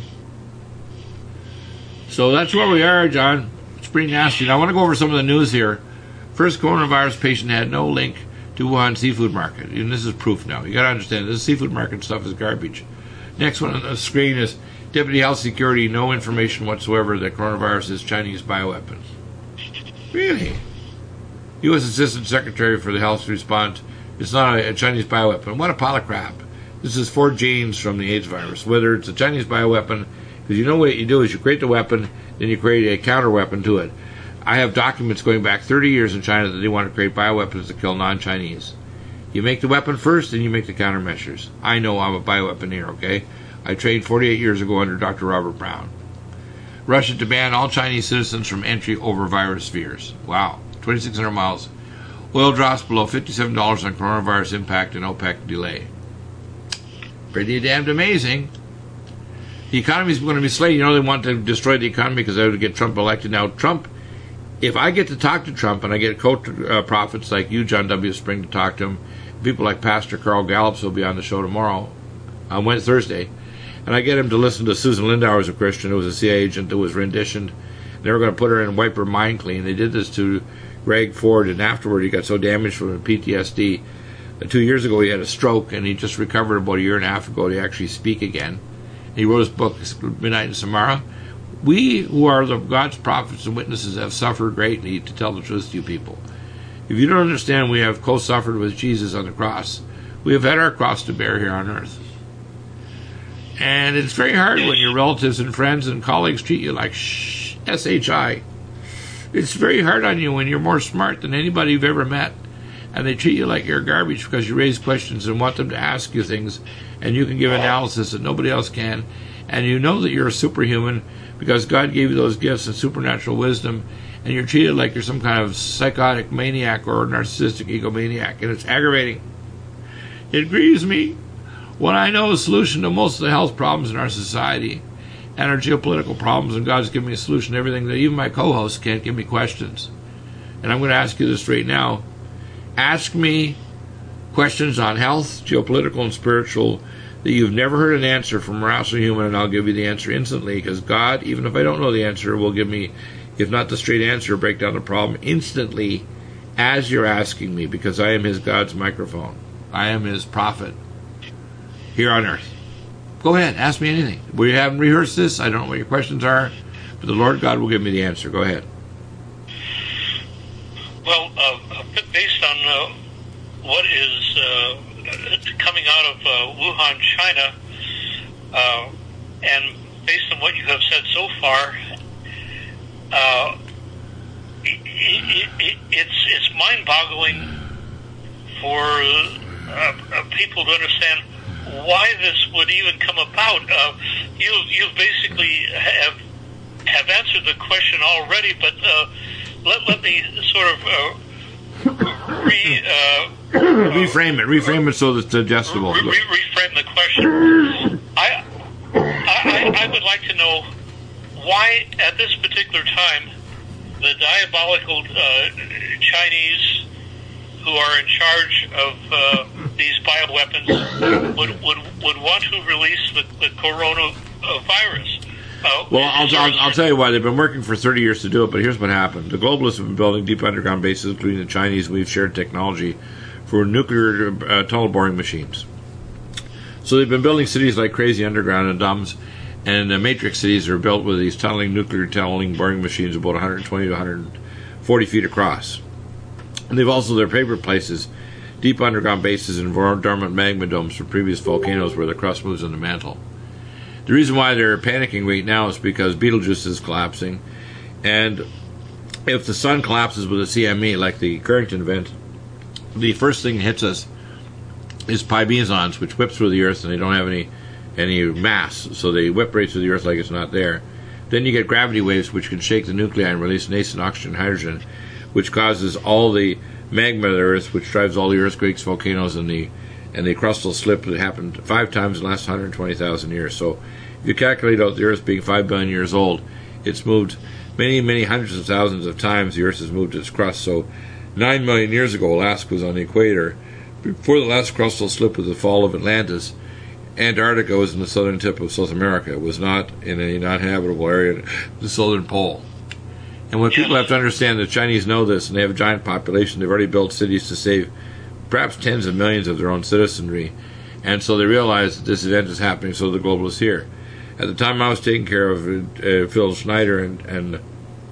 S1: So that's where we are, John. It's pretty nasty. Now I want to go over some of the news here. First coronavirus patient had no link to Wuhan seafood market. And this is proof now. You got to understand, this seafood market stuff is garbage. Next one on the screen is Deputy Health Security, no information whatsoever that coronavirus is Chinese bioweapons. Really? U S Assistant Secretary for the Health response, it's not a, a Chinese bioweapon. What a pile of crap. This is four genes from the AIDS virus. Whether it's a Chinese bioweapon, because you know what you do is you create the weapon, then you create a counter weapon to it. I have documents going back thirty years in China that they want to create bioweapons to kill non-Chinese. You make the weapon first, then you make the countermeasures. I know I'm a bioweaponeer, okay? I trained forty-eight years ago under Doctor Robert Brown. Russia to ban all Chinese citizens from entry over virus fears. Wow. twenty-six hundred miles. Oil drops below fifty-seven dollars on coronavirus impact and OPEC delay. Pretty damned amazing. The economy is going to be slated. You know they want to destroy the economy because they would get Trump elected. Now, Trump, if I get to talk to Trump and I get co-prophets like you, John W. Spring, to talk to him, people like Pastor Carl Gallups will be on the show tomorrow, on Wednesday, Thursday, and I get him to listen to Susan Lindauer, who's a Christian, who was a C I A agent, who was renditioned. They were going to put her in and wipe her mind clean. They did this to Greg Ford, and afterward he got so damaged from P T S D. Two years ago he had a stroke, and he just recovered about a year and a half ago to actually speak again. He wrote his book, Midnight in Samara. We, who are the God's prophets and witnesses, have suffered greatly to tell the truth to you people. If you don't understand, we have co-suffered with Jesus on the cross. We have had our cross to bear here on earth. And it's very hard when your relatives and friends and colleagues treat you like shh, S H I. It's very hard on you when you're more smart than anybody you've ever met, and they treat you like you're garbage because you raise questions and want them to ask you things, and you can give analysis that nobody else can, and you know that you're a superhuman because God gave you those gifts and supernatural wisdom, and you're treated like you're some kind of psychotic maniac or narcissistic egomaniac, and it's aggravating. It grieves me when I know the solution to most of the health problems in our society and our geopolitical problems, and God's given me a solution to everything that even my co-hosts can't give me questions. And I'm going to ask you this right now. Ask me questions on health, geopolitical, and spiritual that you've never heard an answer from a rational human, and I'll give you the answer instantly, because God, even if I don't know the answer, will give me, if not the straight answer, break down the problem instantly as you're asking me, because I am his God's microphone. I am his prophet here on earth. Go ahead, ask me anything. We haven't rehearsed this. I don't know what your questions are, but the Lord God will give me the answer. Go ahead.
S5: Well, uh, based on uh, what is uh, coming out of uh, Wuhan, China, uh, and based on what you have said so far, uh, it, it, it, it's it's mind-boggling for uh, uh, people to understand why this would even come about. Uh, you you basically have have answered the question already, but uh, let let me sort of uh, re uh,
S1: reframe it. Reframe it so that it's digestible.
S5: Re- re- reframe the question. I, I I would like to know why at this particular time the diabolical uh, Chinese who are in charge of uh, these bioweapons would, would would want to release the, the coronavirus. Uh,
S1: well, I'll, I'll, I'll tell you why. They've been working for thirty years to do it, but here's what happened. The globalists have been building deep underground bases, including the Chinese. We've shared technology for nuclear uh, tunnel boring machines. So they've been building cities like crazy underground, and DUMS and the matrix cities are built with these tunneling, nuclear tunneling boring machines about one hundred twenty to one hundred forty feet across. And they've also their favorite places, deep underground bases and dormant magma domes from previous volcanoes where the crust moves in the mantle. The reason why they're panicking right now is because Betelgeuse is collapsing, and if the sun collapses with a C M E, like the Carrington event, the first thing that hits us is pi mesons, which whip through the Earth, and they don't have any any mass, so they whip right through the Earth like it's not there. Then you get gravity waves, which can shake the nuclei and release nascent oxygen and hydrogen, which causes all the magma of the Earth, which drives all the earthquakes, volcanoes, and the and the crustal slip that happened five times in the last one hundred twenty thousand years. So if you calculate out the Earth being five billion years old, it's moved many, many hundreds of thousands of times. The Earth has moved its crust. So nine million years ago, Alaska was on the equator. Before the last crustal slip with the fall of Atlantis, Antarctica was in the southern tip of South America. It was not in a non-habitable area, the southern pole. And what people have to understand, the Chinese know this, and they have a giant population. They've already built cities to save perhaps tens of millions of their own citizenry. And so they realize that this event is happening, so the globalists here. At the time I was taking care of uh, Phil Schneider and, and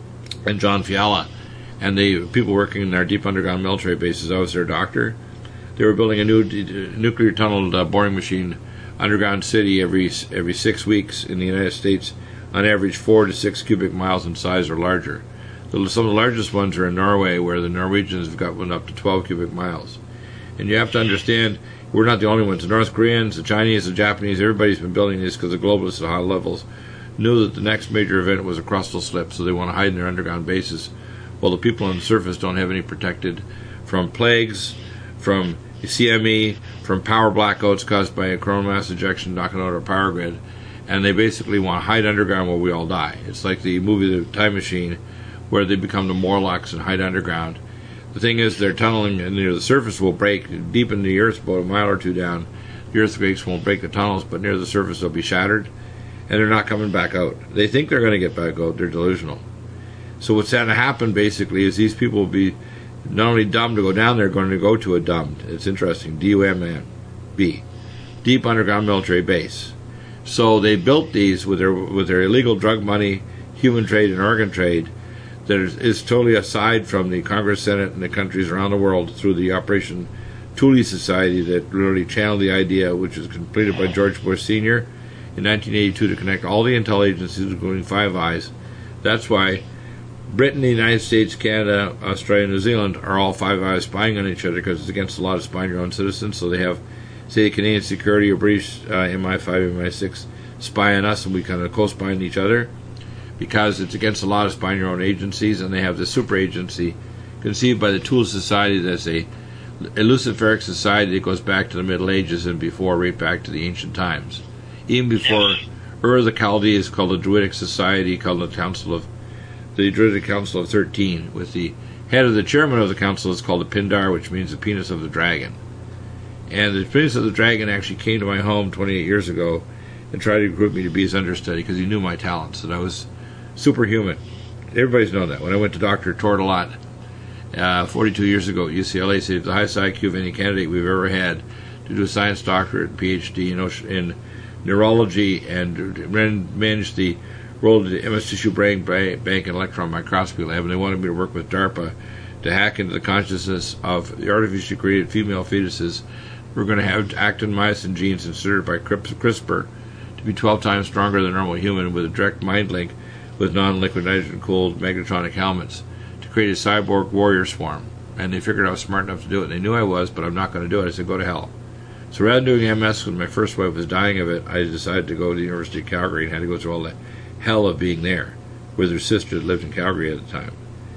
S1: and John Fiala, and the people working in our deep underground military bases, I was their doctor. They were building a new d- nuclear tunneled uh, boring machine underground city every every six weeks in the United States, on average four to six cubic miles in size or larger. The, some of the largest ones are in Norway, where the Norwegians have got one up to twelve cubic miles. And you have to understand, we're not the only ones. The North Koreans, the Chinese, the Japanese, everybody's been building this because the globalists at high levels knew that the next major event was a crustal slip, so they want to hide in their underground bases, while the people on the surface don't have any protected from plagues, from C M E, from power blackouts caused by a coronal mass ejection knocking out our power grid, and they basically want to hide underground while we all die. It's like the movie The Time Machine, where they become the Morlocks and hide underground. The thing is, they're tunneling, and near the surface will break deep in the earth, about a mile or two down. The earthquakes won't break the tunnels, but near the surface they'll be shattered, and they're not coming back out. They think they're going to get back out. They're delusional. So what's going to happen, basically, is these people will be not only dumb to go down there, going to go to a dumbed. It's interesting. D U M N B. Deep Underground Military Base. So they built these with their with their illegal drug money, human trade, and organ trade that is, is totally aside from the Congress, Senate, and the countries around the world through the Operation Thule Society that literally channeled the idea, which was completed by George Bush Senior in nineteen eighty-two, to connect all the intel agencies, including Five Eyes. That's why Britain, the United States, Canada, Australia, New Zealand are all Five Eyes spying on each other, because it's against the law to spy on your own citizens. So they have, say, the Canadian Security or British uh, M I five, M I six spy on us, and we kind of co-spy on each other, because it's against the law to spy on your own agencies. And they have the super agency conceived by the Thule Society that's a, a Luciferic society that goes back to the Middle Ages and before, right back to the ancient times. Even before Ur the Chaldees, called the Druidic Society, called the Council of the Druidic Council of Thirteen, with the head of the chairman of the council is called the Pindar, which means the penis of the dragon. And the penis of the dragon actually came to my home twenty-eight years ago and tried to recruit me to be his understudy, because he knew my talents, that I was superhuman. Everybody's known that. When I went to Doctor Tortolot uh, forty-two years ago at U C L A, he said the highest I Q of any candidate we've ever had to do a science doctorate, P H D in, in neurology, and manage the role of the M S tissue brain bank and electron microscopy lab. And they wanted me to work with DARPA to hack into the consciousness of the artificially created female fetuses we're going to have actin-myosin genes inserted by CRISPR to be twelve times stronger than normal human with a direct mind link with non-liquid nitrogen-cooled magnetronic helmets to create a cyborg warrior swarm. And they figured I was smart enough to do it. They knew I was, but I'm not going to do it. I said, go to hell. So rather than doing M S when my first wife was dying of it, I decided to go to the University of Calgary and had to go through all the hell of being there, with her sister that lived in Calgary at the time.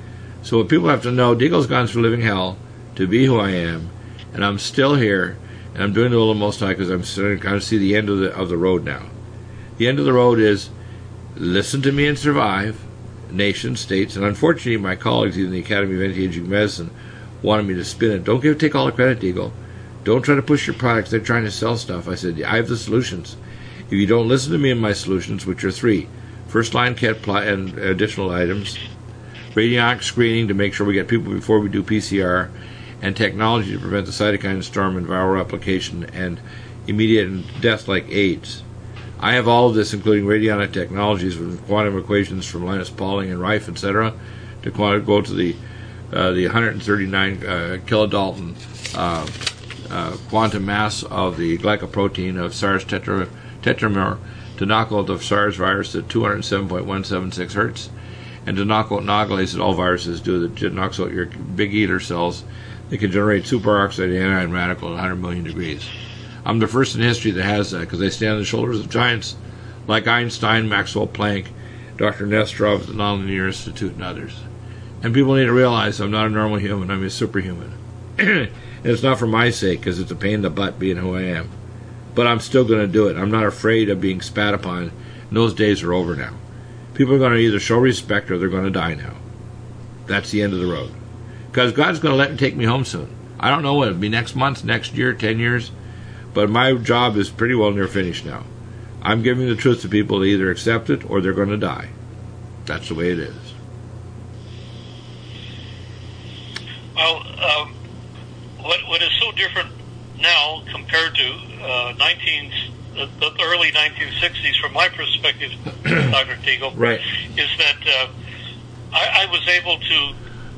S1: So what people have to know, Deagle's gone through living hell to be who I am, and I'm still here, and I'm doing the will of the Most High because I'm starting to kind of see the end of the of the road now. The end of the road is listen to me and survive, nation, states, and unfortunately my colleagues in the Academy of Anti-Aging Medicine wanted me to spin it. Don't give take all the credit, Deagle. Don't try to push your products. They're trying to sell stuff. I said, I have the solutions. If you don't listen to me and my solutions, which are three, first-line kit and additional items, radionic screening to make sure we get people before we do P C R, and technology to prevent the cytokine storm and viral replication and immediate death like AIDS. I have all of this, including radionic technologies with quantum equations from Linus Pauling and Rife, et cetera, to go to the uh, the one hundred thirty-nine uh, kilodalton uh, uh, quantum mass of the glycoprotein of SARS tetra, tetramer to knock out the SARS virus at two hundred seven point one seven six hertz, and to knock out Nagalase that all viruses do, that knocks out your big eater cells. They can generate superoxide anion radical at one hundred million degrees. I'm the first in history that has that because I stand on the shoulders of giants like Einstein, Maxwell Planck, Doctor Nesterov at the Nonlinear Institute, and others. And people need to realize I'm not a normal human, I'm a superhuman. And it's not for my sake because it's a pain in the butt being who I am. But I'm still going to do it. I'm not afraid of being spat upon. And those days are over now. People are going to either show respect or they're going to die now. That's the end of the road. Because God's going to let me take me home soon. I don't know what it'll be next month, next year, ten years. But my job is pretty well near finished now. I'm giving the truth to people to either accept it or they're going to die. That's the way it is.
S5: Well, um, what what is so different now compared to uh, nineteen the, the early nineteen sixties, from my perspective, Doctor Deagle,
S1: right,
S5: is that uh, I, I was able to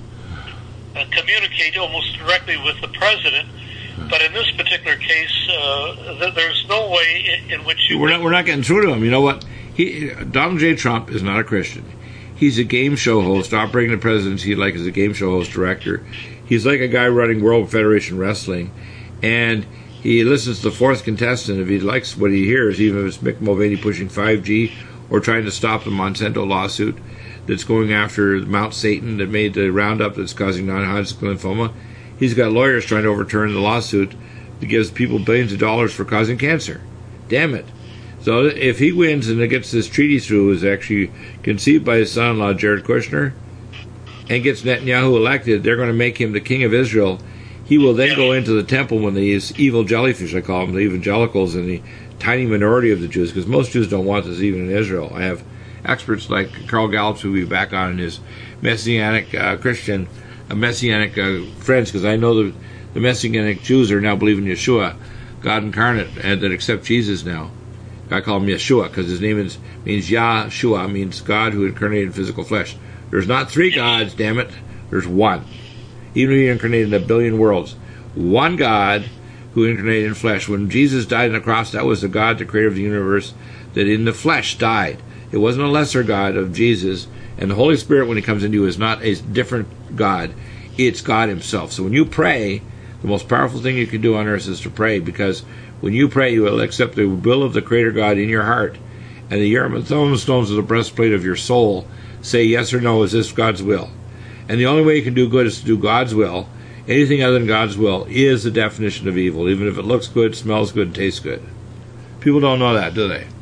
S5: uh, communicate almost directly with the president. But in this particular case, uh, th- there's no way in, in which you...
S1: We're not, we're not getting through to him. You know what? He, Donald J. Trump is not a Christian. He's a game show host, operating the presidency like as a game show host director. He's like a guy running World Federation Wrestling. And he listens to the fourth contestant if he likes what he hears, even if it's Mick Mulvaney pushing five G or trying to stop the Monsanto lawsuit that's going after Mount Satan that made the Roundup that's causing non-Hodgkin lymphoma. He's got lawyers trying to overturn the lawsuit that gives people billions of dollars for causing cancer. Damn it. So if he wins and gets this treaty through, is actually conceived by his son-in-law, Jared Kushner, and gets Netanyahu elected, they're going to make him the king of Israel. He will then go into the temple when these evil jellyfish, I call them, the evangelicals and the tiny minority of the Jews, because most Jews don't want this even in Israel. I have experts like Carl Gallups, who will be back on, his Messianic uh, Christian uh, Messianic uh, friends, because I know the, the Messianic Jews are now believing Yeshua, God incarnate, and that accept Jesus now. I call him Yeshua because his name is, means Yahshua, means God who incarnated in physical flesh. There's not three gods, damn it. There's one. Even if he incarnated in a billion worlds. One God who incarnated in flesh. When Jesus died on the cross, that was the God, the creator of the universe, that in the flesh died. It wasn't a lesser God of Jesus. And the Holy Spirit, when he comes into you, is not a different God. It's God himself. So when you pray, the most powerful thing you can do on earth is to pray, because when you pray, you will accept the will of the Creator God in your heart, and the Urim stones of the breastplate of your soul say yes or no, is this God's will? And the only way you can do good is to do God's will. Anything other than God's will is the definition of evil, even if it looks good, smells good, and tastes good. People don't know that, do they?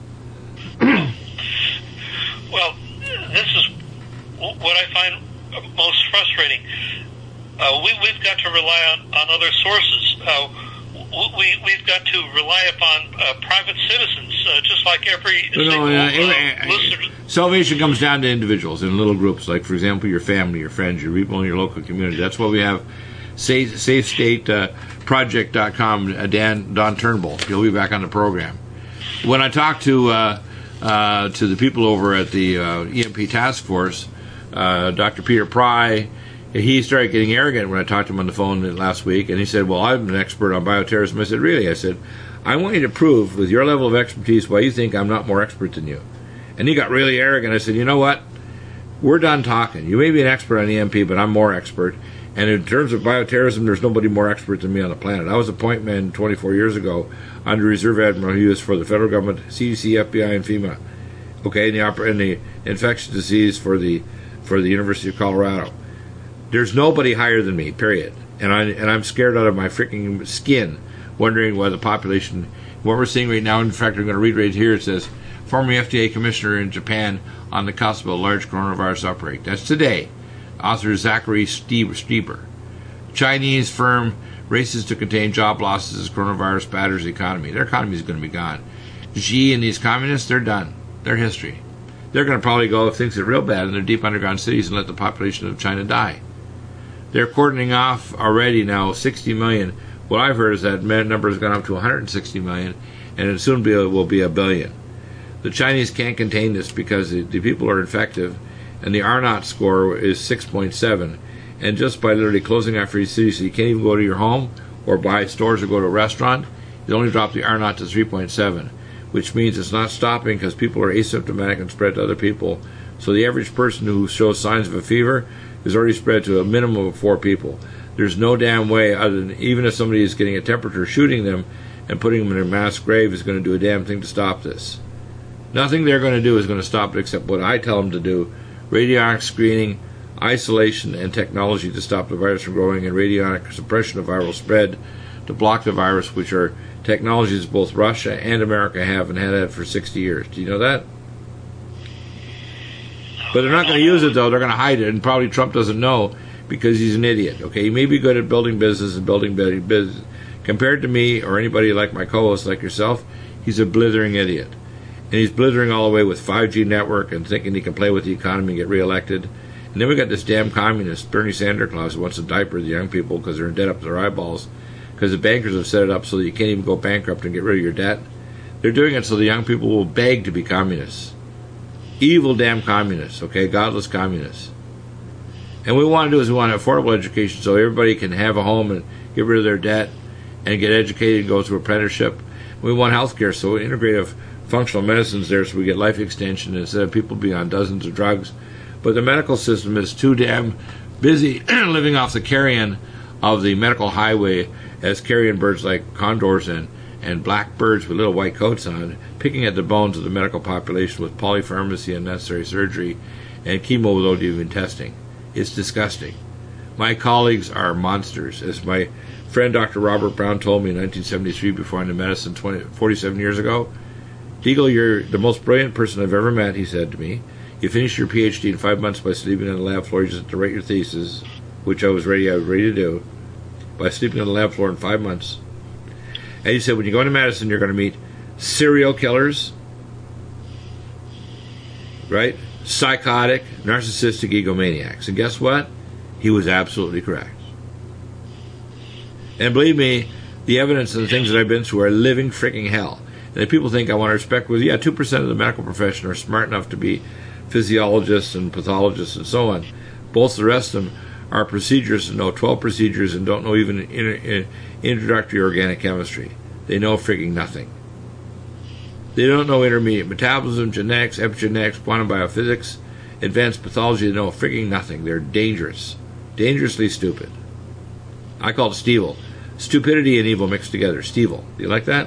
S5: Well, this is what I find most frustrating. Uh, we, we've got to rely on, on other sources. Uh, We, we've got to rely upon uh, private citizens, uh, just like every
S1: no,
S5: single
S1: no, uh,
S5: uh,
S1: uh,
S5: listener.
S1: Salvation comes down to individuals in little groups, like, for example, your family, your friends, your people in your local community. That's why we have Safe, Safe State uh, Project dot com, uh, Dan, Don Turnbull. He'll be back on the program. When I talk to uh, uh, to the people over at the uh, E M P Task Force, uh, Doctor Peter Pry he started getting arrogant when I talked to him on the phone last week, and he said, well, I'm an expert on bioterrorism. I said, really? I said, I want you to prove with your level of expertise why you think I'm not more expert than you. And he got really arrogant. I said, you know what? We're done talking. You may be an expert on E M P, but I'm more expert. And in terms of bioterrorism, there's nobody more expert than me on the planet. I was a point man twenty-four years ago under Reserve Admiral Hughes for the federal government, C D C, F B I, and FEMA. Okay, in the, oper- in the infectious disease for the for the University of Colorado. There's nobody higher than me, period. And, I, and I'm scared out of my freaking skin, wondering why the population, what we're seeing right now, in fact, I'm going to read right here, it says, former F D A commissioner in Japan on the cusp of a large coronavirus outbreak. That's today. Author Zachary Stieber. Chinese firm races to contain job losses as coronavirus batters the economy. Their economy is going to be gone. Xi and these communists, they're done. They're history. They're going to probably go, if things are real bad, in their deep underground cities and let the population of China die. They're cordoning off already now sixty million. What I've heard is that number has gone up to one hundred sixty million, and it soon be, will be a billion. The Chinese can't contain this because the, the people are infective, and the R naught score is six point seven. And just by literally closing off your city, so you can't even go to your home or buy stores or go to a restaurant, you only drop the R naught to three point seven, which means it's not stopping because people are asymptomatic and spread to other people. So the average person who shows signs of a fever is already spread to a minimum of four people. There's no damn way, other than even if somebody is getting a temperature, shooting them and putting them in a mass grave is going to do a damn thing to stop this. Nothing they're going to do is going to stop it except what I tell them to do: radionic screening, isolation, and technology to stop the virus from growing, and radionic suppression of viral spread to block the virus, which are technologies both Russia and America have and had had for sixty years. Do you know that? But they're not going to use it, though. They're going to hide it, and probably Trump doesn't know because he's an idiot. Okay, he may be good at building business and building business. Compared to me or anybody like my co-host like yourself, he's a blithering idiot. And he's blithering all the way with five G network and thinking he can play with the economy and get reelected. And then we got this damn communist, Bernie Sanders Claus, who wants to diaper the young people because they're in debt up to their eyeballs because the bankers have set it up so that you can't even go bankrupt and get rid of your debt. They're doing it so the young people will beg to be communists. Evil damn communists, okay? Godless communists. And what we want to do is we want affordable education so everybody can have a home and get rid of their debt and get educated and go through apprenticeship. We want health care, so integrative functional medicine's there so we get life extension instead of people being on dozens of drugs. But the medical system is too damn busy living off the carrion of the medical highway as carrion birds like condors and, and black birds with little white coats on, picking at the bones of the medical population with polypharmacy and unnecessary surgery and chemo without even testing. It's disgusting. My colleagues are monsters. As my friend Doctor Robert Brown told me in nineteen seventy-three before I went to medicine twenty, forty-seven years ago, Deagle, you're the most brilliant person I've ever met, he said to me. You finished your P H D in five months by sleeping on the lab floor. You just had to write your thesis, which I was ready, I was ready to do, by sleeping on the lab floor in five months. And he said, when you go into medicine, you're going to meet serial killers, right? Psychotic, narcissistic egomaniacs. And guess what? He was absolutely correct. And believe me, the evidence and the things that I've been through are living freaking hell. And if people think I want to respect, well, yeah, two percent of the medical profession are smart enough to be physiologists and pathologists and so on. Both the rest of them are procedures and know twelve procedures and don't know even in, introductory organic chemistry. They know freaking nothing. They don't know intermediate metabolism, genetics, epigenetics, quantum biophysics, advanced pathology. They know freaking nothing. They're dangerous. Dangerously stupid. I call it Stevel. Stupidity and evil mixed together. Stevel. Do you like that?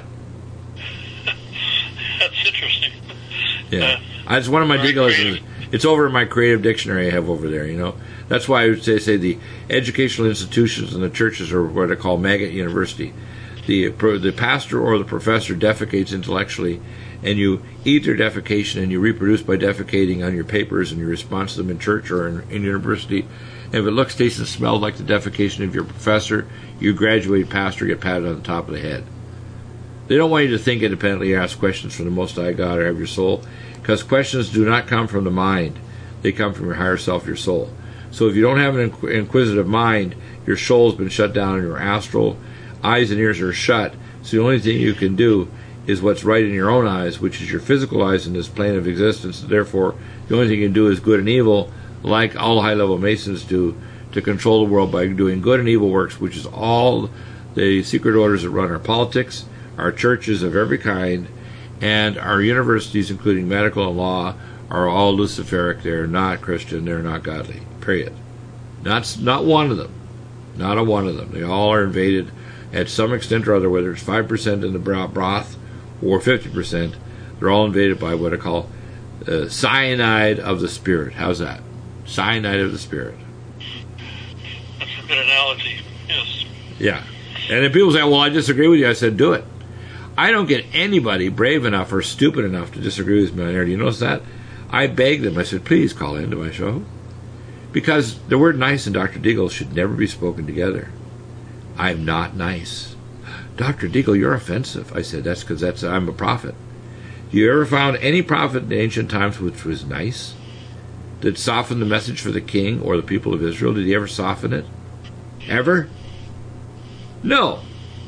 S5: That's interesting.
S1: Yeah. Uh, it's one of my deals. It's over in my creative dictionary I have over there, you know. That's why I would say, say the educational institutions and the churches are what I call maggot university. The the pastor or the professor defecates intellectually, and you eat their defecation and you reproduce by defecating on your papers and your response to them in church or in, in university. And if it looks, tastes, and smells like the defecation of your professor, you graduate pastor, get patted on the top of the head. They don't want you to think independently or ask questions from the Most High God or have your soul, because questions do not come from the mind. They come from your higher self, your soul. So if you don't have an inquisitive mind, your soul has been shut down and your astral eyes and ears are shut. So the only thing you can do is what's right in your own eyes, which is your physical eyes in this plane of existence. Therefore, the only thing you can do is good and evil, like all high-level Masons do, to control the world by doing good and evil works, which is all the secret orders that run our politics, our churches of every kind, and our universities, including medical and law, are all Luciferic. They're not Christian. They're not godly. Period. Not, not one of them. Not a one of them. They all are invaded at some extent or other, whether it's five percent in the broth or fifty percent. They're all invaded by what I call uh, cyanide of the spirit. How's that? Cyanide of the spirit.
S5: That's a good analogy. Yes.
S1: Yeah. And then people say, well, I disagree with you. I said, do it. I don't get anybody brave enough or stupid enough to disagree with me on air. Do you notice that? I begged them. I said, please call into my show. Because the word nice and Doctor Deagle should never be spoken together. I'm not nice. Doctor Deagle, you're offensive. I said, that's because that's I'm a prophet. You ever found any prophet in ancient times which was nice? That softened the message for the king or the people of Israel? Did he ever soften it? Ever? No.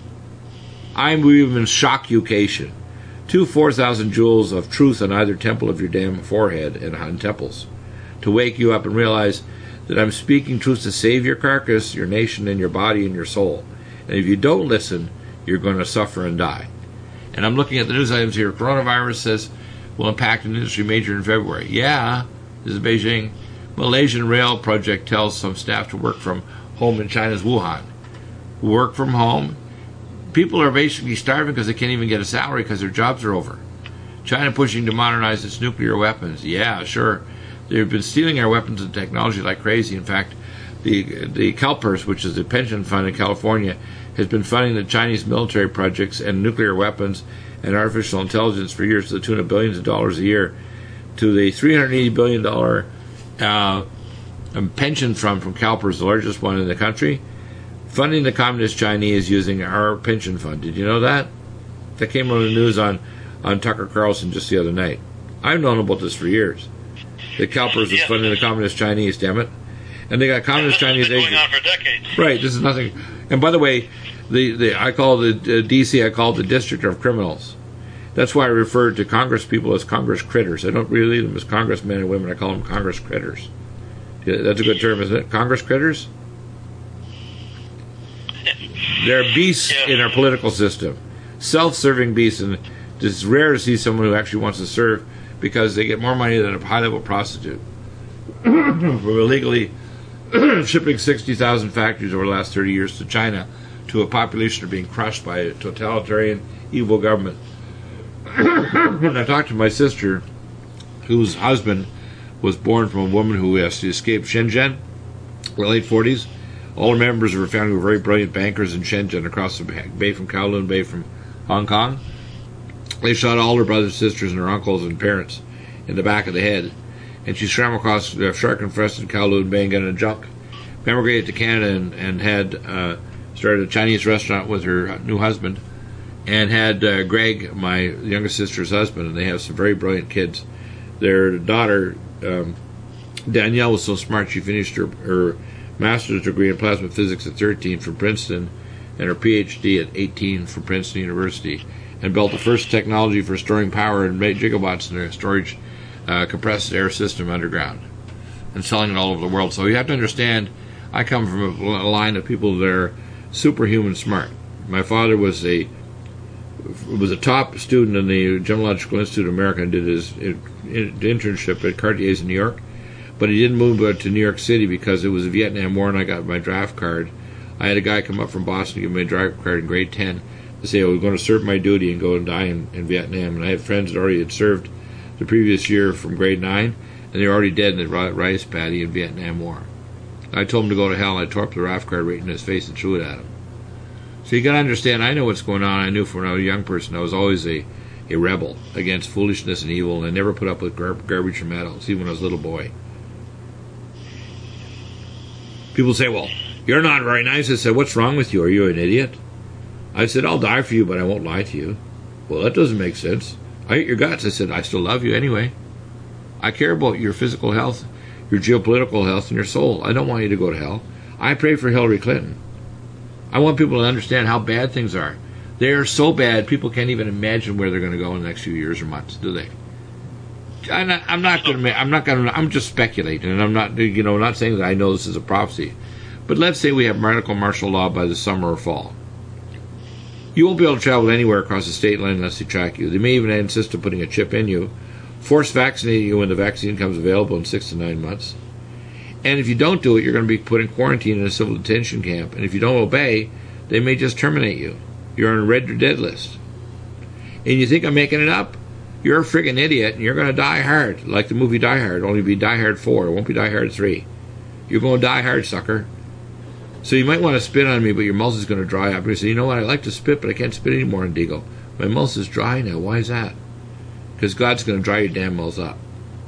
S1: I'm even shockucation. Two four thousand jewels of truth on either temple of your damn forehead and on temples. To wake you up and realize that I'm speaking truth to save your carcass, your nation, and your body and your soul. And if you don't listen, you're going to suffer and die. And I'm looking at the news items here. Coronavirus says will impact an industry major in February. Yeah, this is Beijing. Malaysian rail project tells some staff to work from home in China's Wuhan. Work from home. People are basically starving because they can't even get a salary because their jobs are over. China pushing to modernize its nuclear weapons. Yeah, sure. They've been stealing our weapons and technology like crazy. In fact, the the CalPERS, which is the pension fund in California, has been funding the Chinese military projects and nuclear weapons and artificial intelligence for years to the tune of billions of dollars a year. To the three hundred eighty billion dollars uh, pension fund from CalPERS, the largest one in the country, funding the communist Chinese using our pension fund. Did you know that? That came on the news on, on Tucker Carlson just the other night. I've known about this for years. The CalPERS is funding the communist Chinese, damn it. And they got communist
S5: yeah,
S1: Chinese
S5: been going
S1: agents.
S5: on for decades.
S1: Right, this is nothing. And by the way, the, the I call the uh, D C, I call it the District of Criminals. That's why I refer to Congress people as Congress critters. I don't really leave them as congressmen and women. I call them Congress critters. Yeah, that's a good term, isn't it? Congress critters? They're beasts
S5: yeah.
S1: in our political system. Self-serving beasts. And it's rare to see someone who actually wants to serve because they get more money than a high-level prostitute. We're illegally shipping sixty thousand factories over the last thirty years to China to a population that are being crushed by a totalitarian, evil government. When I talked to my sister, whose husband was born from a woman who has escaped Shenzhen in the late forties, all the members of her family were very brilliant bankers in Shenzhen across the bay from Kowloon Bay from Hong Kong. They shot all her brothers, sisters, and her uncles and parents in the back of the head. And she swam across the shark-infested Kowloon Bay and got in a junk. Emigrated to Canada and, and had uh, started a Chinese restaurant with her new husband and had uh, Greg, my youngest sister's husband, and they have some very brilliant kids. Their daughter, um, Danielle, was so smart she finished her, her master's degree in plasma physics at thirteen from Princeton and her P H D at eighteen from Princeton University, and built the first technology for storing power and made gigawatts in a storage uh, compressed air system underground and selling it all over the world. So you have to understand, I come from a line of people that are superhuman smart. My father was a was a top student in the Gemological Institute of America and did his internship at Cartier's in New York, but he didn't move to New York City because it was the Vietnam War and I got my draft card. I had a guy come up from Boston to give me a draft card in grade ten to say I was going to serve my duty and go and die in, in Vietnam. And I had friends that already had served the previous year from grade nine, and they were already dead in the rice paddy in Vietnam War. I told him to go to hell, and I tore up the draft card right in his face and threw it at him. So you got to understand, I know what's going on. I knew from when I was a young person I was always a, a rebel against foolishness and evil, and I never put up with gar- garbage and metals, even when I was a little boy. People say, well, you're not very nice. I said, what's wrong with you? Are you an idiot? I said, I'll die for you, but I won't lie to you. Well, that doesn't make sense. I hate your guts. I said, I still love you anyway. I care about your physical health, your geopolitical health, and your soul. I don't want you to go to hell. I pray for Hillary Clinton. I want people to understand how bad things are. They are so bad, people can't even imagine where they're going to go in the next few years or months, do they? I'm not, I'm not going to. I'm not going to. I'm just speculating, and I'm not. You know, not saying that I know this is a prophecy. But let's say we have medical martial law by the summer or fall. You won't be able to travel anywhere across the state line unless they track you. They may even insist on putting a chip in you, force vaccinating you when the vaccine comes available in six to nine months. And if you don't do it, you're going to be put in quarantine in a civil detention camp. And if you don't obey, they may just terminate you. You're on a red or dead list. And you think I'm making it up? You're a friggin' idiot, and you're going to die hard, like the movie Die Hard. Only be Die Hard four. It won't be Die Hard three. You're going to die hard, sucker. So you might want to spit on me, but your mouth is going to dry up. And you say, you know what, I like to spit, but I can't spit anymore on Deagle. My mouth is dry now. Why is that? Because God's going to dry your damn mouth up.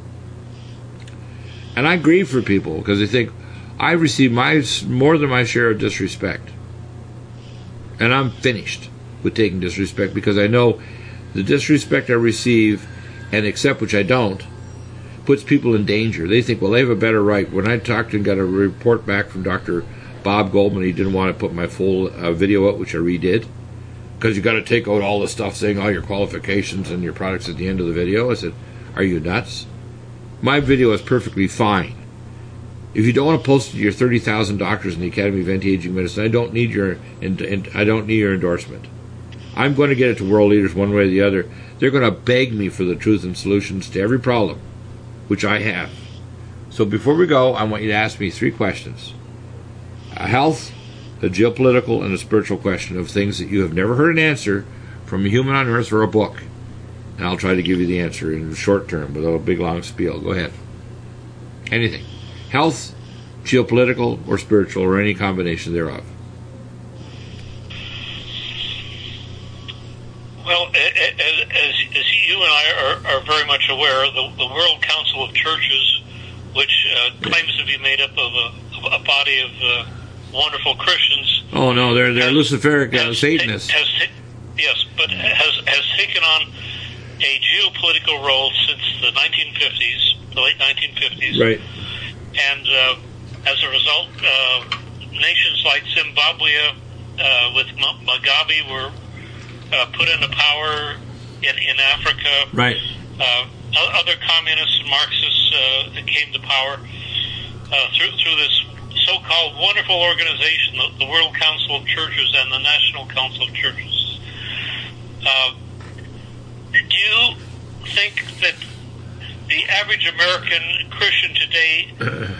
S1: And I grieve for people, because they think, I received my more than my share of disrespect. And I'm finished with taking disrespect, because I know the disrespect I receive and accept, which I don't, puts people in danger. They think, well, they have a better right. When I talked and got a report back from Doctor Bob Goldman, he didn't want to put my full uh, video up, which I redid, because you got to take out all the stuff saying all your qualifications and your products at the end of the video. I said, are you nuts? My video is perfectly fine. If you don't want to post it to your thirty thousand doctors in the Academy of Anti-Aging Medicine, I don't need your and, and I don't need your endorsement. I'm going to get it to world leaders one way or the other. They're going to beg me for the truth and solutions to every problem, which I have. So before we go, I want you to ask me three questions. A health, a geopolitical, and a spiritual question of things that you have never heard an answer from a human on earth or a book. And I'll try to give you the answer in the short term without a big long spiel. Go ahead. Anything. Health, geopolitical, or spiritual, or any combination thereof.
S5: Well, as, as, as you and I are, are very much aware, the, the World Council of Churches, which uh, claims to be made up of a, of a body of uh, wonderful Christians.
S1: Oh no, they're they're
S5: has,
S1: Luciferic uh,
S5: has,
S1: Satanists.
S5: Has, yes, but has has taken on a geopolitical role since the nineteen fifties, the late nineteen fifties.
S1: Right.
S5: And uh, as a result, uh, nations like Zimbabwe uh, with M- Mugabe were uh, put into power in, in Africa.
S1: Right.
S5: Uh, other communists and Marxists uh, that came to power uh, through through this so-called wonderful organization, the, the World Council of Churches and the National Council of Churches. Uh, do you think that the average American Christian today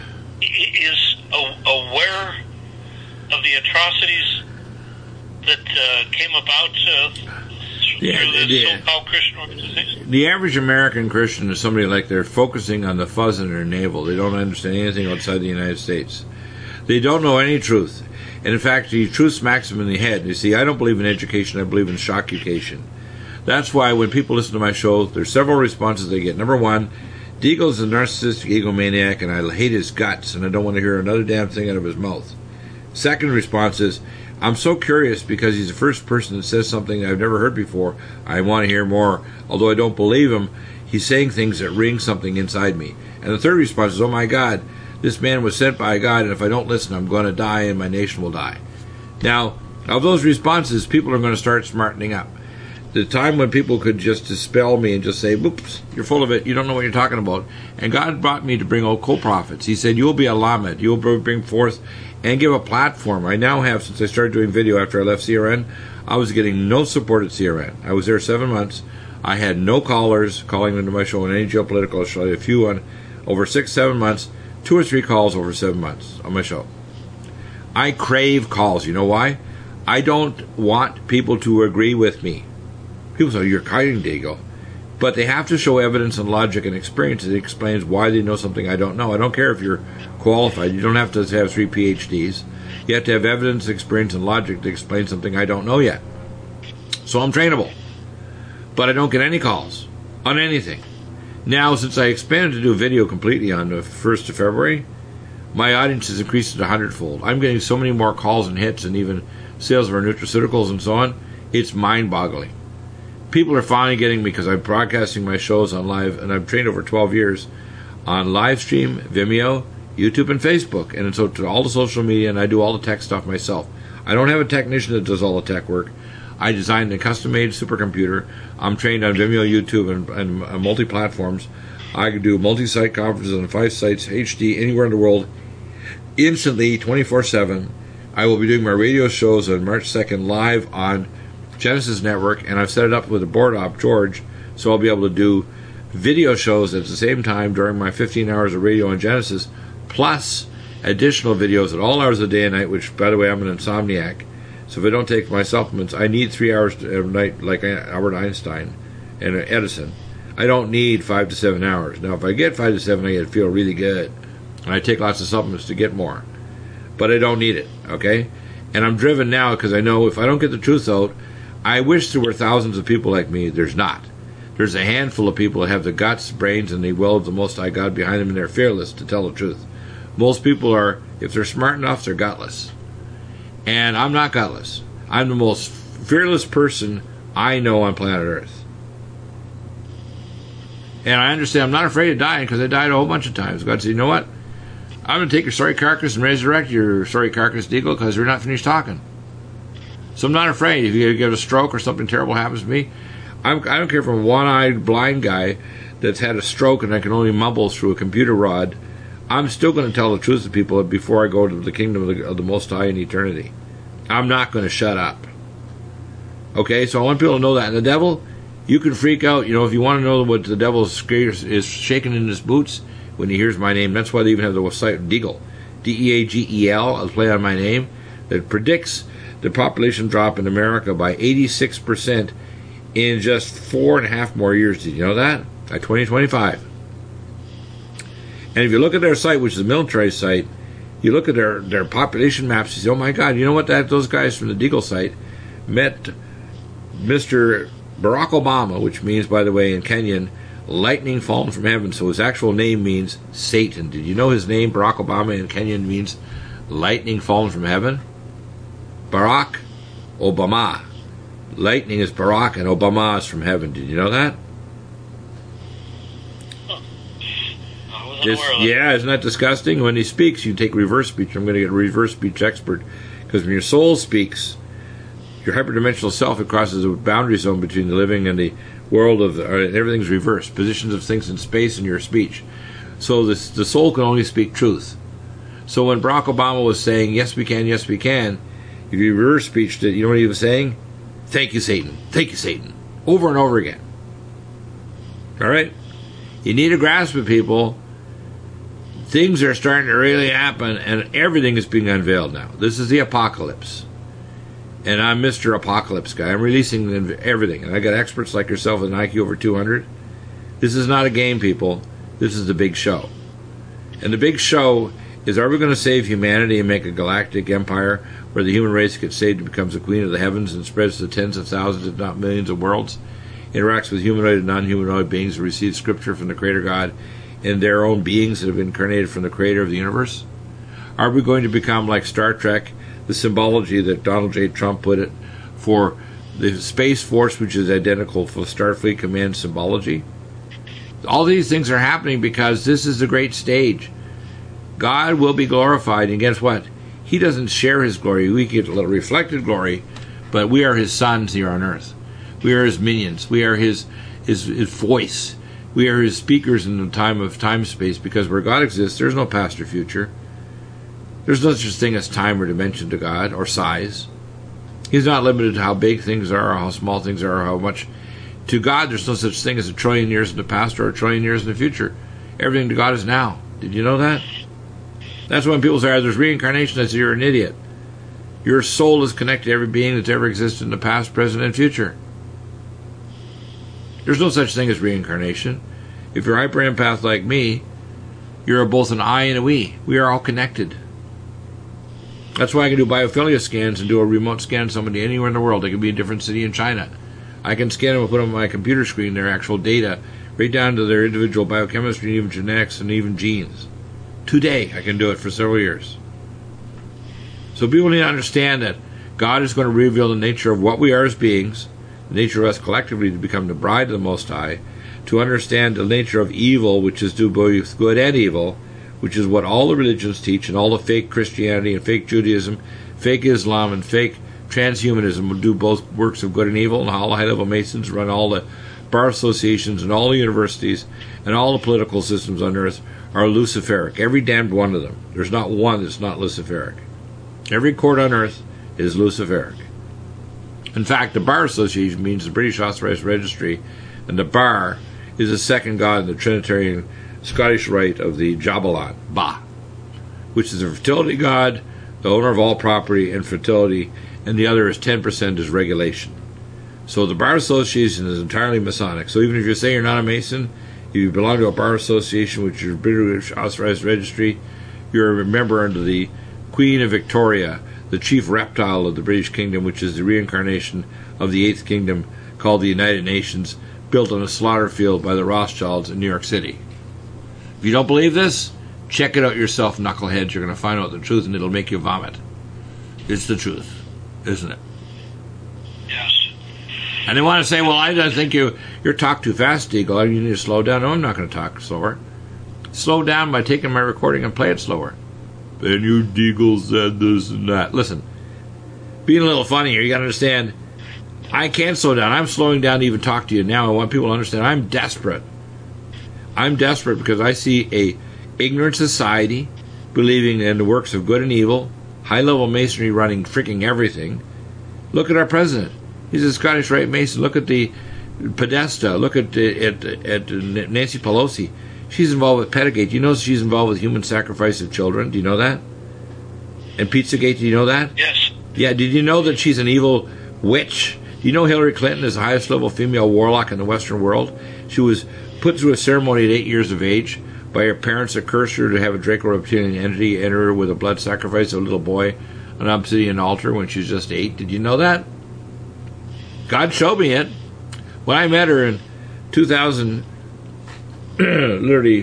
S5: is aware of the atrocities that uh, came about uh,
S1: yeah,
S5: through this
S1: the,
S5: so-called Christian organization?
S1: The average American Christian is somebody like they're focusing on the fuzz in their navel. They don't understand anything outside the United States. They don't know any truth. And in fact, the truth smacks them in the head. You see, I don't believe in education. I believe in shockucation. That's why when people listen to my show, there's several responses they get. Number one, Deagle's a narcissistic egomaniac, and I hate his guts, and I don't want to hear another damn thing out of his mouth. Second response is, I'm so curious because he's the first person that says something I've never heard before. I want to hear more. Although I don't believe him, he's saying things that ring something inside me. And the third response is, oh my God, this man was sent by God, and if I don't listen, I'm going to die, and my nation will die. Now, of those responses, people are going to start smartening up. The time when people could just dispel me and just say, oops, you're full of it, you don't know what you're talking about. And God brought me to bring out co-prophets. He said, you'll be a Lamed, you'll bring forth and give a platform. I now have, since I started doing video after I left C R N, I was getting no support at C R N. I was there seven months. I had no callers calling into my show on any geopolitical show. I had a few on over six, seven months, two or three calls over seven months on my show. I crave calls. You know why? I don't want people to agree with me. People say, you're kiting, Deagle. But they have to show evidence and logic and experience that explains why they know something I don't know. I don't care if you're qualified. You don't have to have three P H Ds. You have to have evidence, experience, and logic to explain something I don't know yet. So I'm trainable. But I don't get any calls on anything. Now, since I expanded to do video completely on the first of February, my audience has increased it a hundredfold. I'm getting so many more calls and hits and even sales of our nutraceuticals and so on. It's mind-boggling. People are finally getting me because I'm broadcasting my shows on live, and I've trained over twelve years on live stream, Vimeo, YouTube, and Facebook, and so to all the social media, and I do all the tech stuff myself. I don't have a technician that does all the tech work. I designed a custom-made supercomputer. I'm trained on Vimeo, YouTube, and, and uh, multi-platforms. I can do multi-site conferences on five sites, H D, anywhere in the world, instantly, twenty-four seven. I will be doing my radio shows on March second live on Genesis Network, and I've set it up with a board op, George, so I'll be able to do video shows at the same time during my fifteen hours of radio on Genesis, plus additional videos at all hours of the day and night, which, by the way, I'm an insomniac. So if I don't take my supplements, I need three hours a night like Albert Einstein and Edison. I don't need five to seven hours. Now, if I get five to seven, I get to feel really good. And I take lots of supplements to get more. But I don't need it, okay? And I'm driven now because I know if I don't get the truth out, I wish there were thousands of people like me. There's not. There's a handful of people that have the guts, brains, and the will of the Most High God behind them, and they're fearless to tell the truth. Most people are, if they're smart enough, they're gutless. And I'm not gutless. I'm the most fearless person I know on planet Earth. And I understand I'm not afraid of dying because I died a whole bunch of times. God said, you know what? I'm going to take your sorry carcass and resurrect your sorry carcass, Deagle, because we're not finished talking. So I'm not afraid. If you get a stroke or something terrible happens to me, I'm, I don't care if I'm a one-eyed blind guy that's had a stroke and I can only mumble through a computer rod. I'm still going to tell the truth to people before I go to the kingdom of the, of the Most High in eternity. I'm not going to shut up. Okay, so I want people to know that. And the devil, you can freak out. You know, if you want to know what the devil is, is shaking in his boots when he hears my name, that's why they even have the website Deagle, D E A G E L, I'll play on my name, that predicts the population drop in America by eighty-six percent in just four and a half more years. Did you know that? By twenty twenty-five. And if you look at their site, which is a military site, you look at their, their population maps, you say, oh my God, you know what? That those guys from the Deagle site met Mister Barack Obama, which means, by the way, in Kenyan, lightning fallen from heaven. So his actual name means Satan. Did you know his name, Barack Obama, in Kenyan means lightning fallen from heaven? Barack Obama. Lightning is Barack and Obama is from heaven. Did you know that? Just, yeah, isn't that disgusting? When he speaks, you take reverse speech. I'm going to get a reverse speech expert. Because when your soul speaks, your hyperdimensional self, it crosses a boundary zone between the living and the world of, uh, everything's reversed. Positions of things in space in your speech. So this, the soul can only speak truth. So when Barack Obama was saying, yes we can, yes we can, if you reverse speech, you know what he was saying? Thank you, Satan. Thank you, Satan. Over and over again. All right? You need a grasp of people. Things are starting to really happen, and everything is being unveiled now. This is the apocalypse. And I'm Mister Apocalypse guy. I'm releasing everything. And I got experts like yourself with an I Q over two hundred. This is not a game, people. This is the big show. And the big show is, are we going to save humanity and make a galactic empire where the human race gets saved and becomes the queen of the heavens and spreads to tens of thousands, if not millions of worlds, interacts with humanoid and non-humanoid beings who receive scripture from the Creator God and their own beings that have incarnated from the Creator of the universe? Are we going to become like Star Trek, the symbology that Donald J. Trump put it for the Space Force, which is identical for Starfleet Command symbology? All these things are happening because this is the great stage. God will be glorified, and guess what? He doesn't share his glory. We get a little reflected glory, but we are his sons here on earth. We are his minions. We are his his, his voice. We are his speakers in the time of time-space, because where God exists, there's no past or future. There's no such thing as time or dimension to God, or size. He's not limited to how big things are, or how small things are, or how much. To God, there's no such thing as a trillion years in the past or a trillion years in the future. Everything to God is now. Did you know that? That's when people say, there's reincarnation. I say, you're an idiot. Your soul is connected to every being that's ever existed in the past, present, and future. There's no such thing as reincarnation. If you're hyper empath like me, you're both an I and a we. We are all connected. That's why I can do biophilia scans and do a remote scan of somebody anywhere in the world. They could be in a different city in China. I can scan them and put them on my computer screen, their actual data, right down to their individual biochemistry, even genetics, and even genes. Today, I can do it for several years. So people need to understand that God is going to reveal the nature of what we are as beings, the nature of us collectively to become the bride of the Most High, to understand the nature of evil, which is do both good and evil, which is what all the religions teach, and all the fake Christianity and fake Judaism, fake Islam and fake transhumanism will do both works of good and evil, and all the high-level Masons run all the bar associations and all the universities and all the political systems on earth are luciferic. Every damned one of them. There's not one that's not luciferic. Every court on earth is luciferic. In fact, the Bar Association means the British Authorized Registry, and the Bar is the second god in the Trinitarian Scottish rite of the Jabalan, Ba, which is a fertility god, the owner of all property and fertility, and the other is ten percent is regulation. So the Bar Association is entirely Masonic. So even if you say you're not a Mason, if you belong to a Bar Association, which is a British Authorized Registry, you're a member under the Queen of Victoria, the chief reptile of the British Kingdom, which is the reincarnation of the Eighth Kingdom, called the United Nations, built on a slaughter field by the Rothschilds in New York City. If you don't believe this, check it out yourself, knuckleheads. You're going to find out the truth, and it'll make you vomit. It's the truth, isn't it?
S5: Yes.
S1: And they want to say, well, I don't think you, you're talk too fast, Eagle. You need to slow down. No, I'm not going to talk slower. Slow down by taking my recording and play it slower. And you, Deagle, said this and that. Listen, being a little funny here, you got to understand, I can't slow down. I'm slowing down to even talk to you now. I want people to understand I'm desperate. I'm desperate because I see a ignorant society believing in the works of good and evil, high-level masonry running freaking everything. Look at our president. He's a Scottish Rite Mason. Look at the Podesta. Look at, at, at Nancy Pelosi. She's involved with Pedigate. Do you know she's involved with human sacrifice of children? Do you know that? And Pizzagate, do you know that?
S5: Yes.
S1: Yeah, did you know that she's an evil witch? Do you know Hillary Clinton is the highest level female warlock in the Western world? She was put through a ceremony at eight years of age by her parents that cursed her to have a Draco-Reptilian entity enter her with a blood sacrifice of a little boy on an obsidian altar when she was just eight. Did you know that? God showed me it. When I met her in two thousand, literally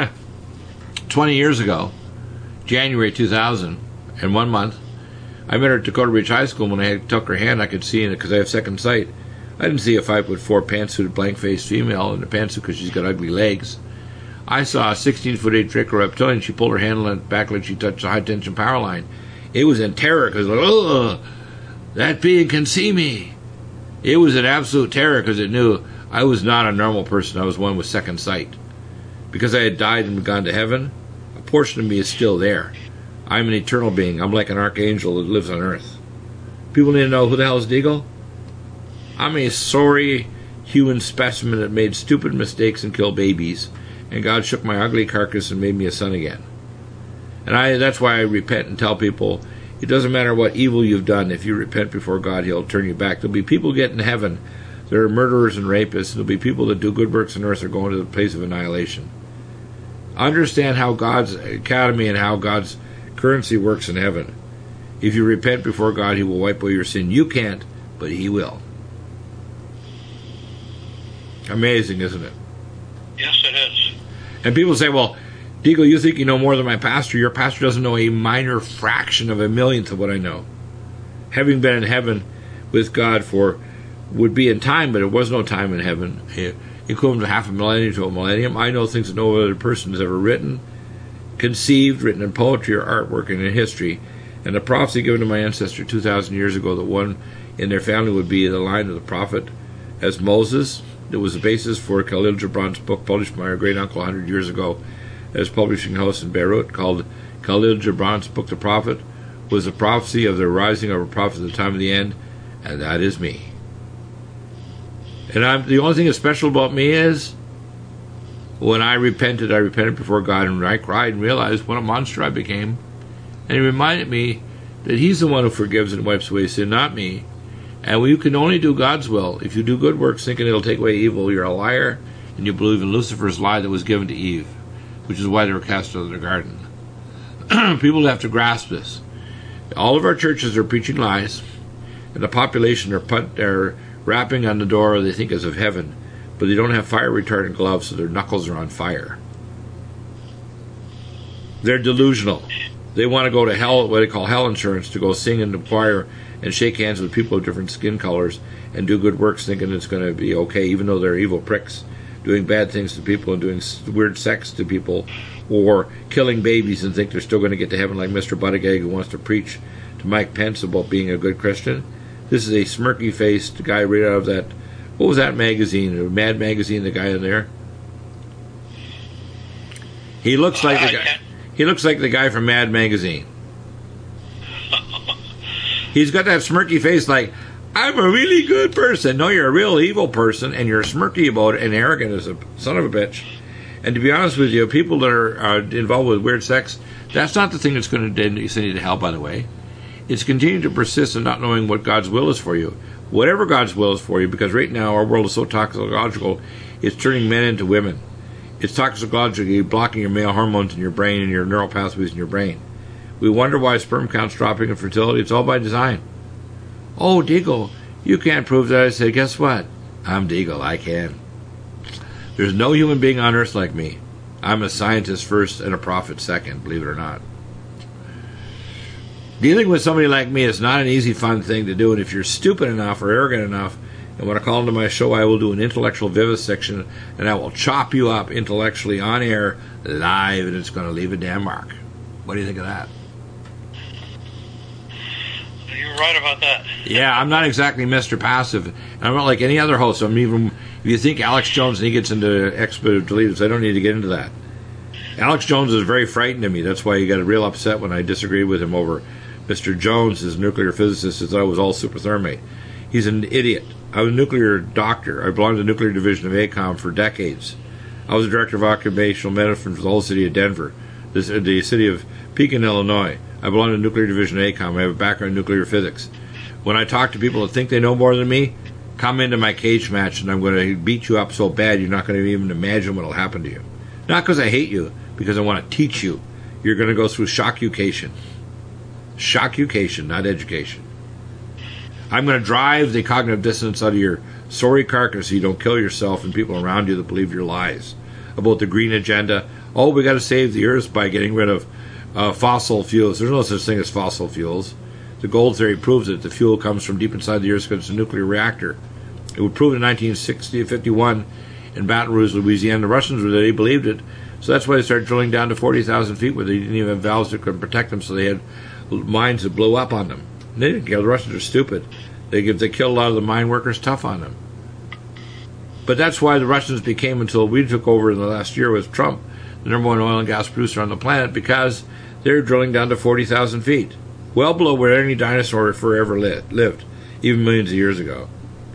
S1: twenty years ago, January two thousand, in one month, I met her at Dakota Ridge High School. When I took her hand, I could see in it because I have second sight. I didn't see a five foot four pantsuit, blank-faced female in a pantsuit because she's got ugly legs. I saw a sixteen foot eight Draco Reptilian. She pulled her hand back like she touched a high tension power line. It was in terror because, oh, that being can see me. It was an absolute terror because it knew I was not a normal person. I was one with second sight. Because I had died and gone to heaven, a portion of me is still there. I'm an eternal being. I'm like an archangel that lives on earth. People need to know, who the hell is Deagle? I'm a sorry human specimen that made stupid mistakes and killed babies, and God shook my ugly carcass and made me a son again. And I that's why I repent and tell people, it doesn't matter what evil you've done. If you repent before God, He'll turn you back. There'll be people getting to heaven. There are murderers and rapists. There'll be people that do good works on earth are going to the place of annihilation. Understand how God's academy and how God's currency works in heaven. If you repent before God, He will wipe away your sin. You can't, but He will. Amazing, isn't it?
S5: Yes, it is.
S1: And people say, well, Deagle, you think you know more than my pastor. Your pastor doesn't know a minor fraction of a millionth of what I know. Having been in heaven with God for, would be in time, but it was no time in heaven. Equivalent to half a millennium to a millennium. I know things that no other person has ever written, conceived, written in poetry or artwork and in history. And the prophecy given to my ancestor two thousand years ago that one in their family would be the line of the prophet as Moses, that was the basis for Khalil Gibran's book published by our great uncle one hundred years ago at his publishing house in Beirut, called Khalil Gibran's Book the Prophet, was a prophecy of the rising of a prophet at the time of the end, and that is me. And I'm the only thing that's special about me is when I repented, I repented before God, and I cried and realized what a monster I became. And He reminded me that He's the one who forgives and wipes away sin, not me. And you can only do God's will. If you do good works thinking it'll take away evil, you're a liar, and you believe in Lucifer's lie that was given to Eve, which is why they were cast out of the garden. People have to grasp this. All of our churches are preaching lies, and the population are, put, are rapping on the door they think is of heaven, but they don't have fire retardant gloves, so their knuckles are on fire. They're delusional. They want to go to hell, what they call hell insurance, to go sing in the choir and shake hands with people of different skin colors and do good works thinking it's going to be okay, even though they're evil pricks doing bad things to people and doing weird sex to people or killing babies and think they're still going to get to heaven, like Mister Buttigieg, who wants to preach to Mike Pence about being a good Christian. This is a smirky-faced guy right out of that, what was that magazine, Mad Magazine, the guy in there? He looks like
S5: I-
S1: the
S5: I
S1: guy.
S5: can't-
S1: He looks like the guy from Mad Magazine. He's got that smirky face, like I'm a really good person. No, you're a real evil person, and you're smirky about it and arrogant as a son of a bitch. And to be honest with you, people that are uh, involved with weird sex, that's not the thing that's going to send you to hell, by the way. It's continuing to persist in not knowing what God's will is for you. Whatever God's will is for you, because right now our world is so toxicological, it's turning men into women. It's toxicologically blocking your male hormones in your brain and your neural pathways in your brain. We wonder why sperm count's dropping in fertility. It's all by design. Oh, Deagle, you can't prove that. I said, guess what? I'm Deagle. I can. There's no human being on earth like me. I'm a scientist first and a prophet second, believe it or not. Dealing with somebody like me is not an easy, fun thing to do, and if you're stupid enough or arrogant enough and want to call into my show, I will do an intellectual vivisection, and I will chop you up intellectually on air, live, and it's going to leave a damn mark. What do you think of that?
S5: You're right about that.
S1: Yeah, I'm not exactly Mister Passive. I'm not like any other host. I'm even, if you think Alex Jones and he gets into expletive deletions, I don't need to get into that. Alex Jones is very frightened of me. That's why he got real upset when I disagreed with him over Mister Jones, his nuclear physicist, who thought it was all superthermate. He's an idiot. I was a nuclear doctor. I belonged to the nuclear division of A COM for decades. I was the director of occupational medicine for the whole city of Denver, this, the city of Pekin, Illinois. I belong to the nuclear division of A COM. I have a background in nuclear physics. When I talk to people that think they know more than me, come into my cage match and I'm going to beat you up so bad you're not going to even imagine what will happen to you. Not because I hate you, because I want to teach you. You're going to go through shockucation. Shockucation, not education. I'm going to drive the cognitive dissonance out of your sorry carcass so you don't kill yourself and people around you that believe your lies about the green agenda. Oh, we got to save the earth by getting rid of uh, fossil fuels. There's no such thing as fossil fuels. The gold theory proves it. The fuel comes from deep inside the earth because it's a nuclear reactor. It was proven in nineteen sixty, fifty-one in Baton Rouge, Louisiana. The Russians were there. They believed it. So that's why they started drilling down to forty thousand feet where they didn't even have valves that could protect them, so they had mines that blow up on them. And they didn't kill. The Russians are stupid. They give, they killed a lot of the mine workers tough on them. But that's why the Russians became, until we took over in the last year with Trump, the number one oil and gas producer on the planet, because they're drilling down to forty thousand feet. Well below where any dinosaur forever lived, lived, even millions of years ago.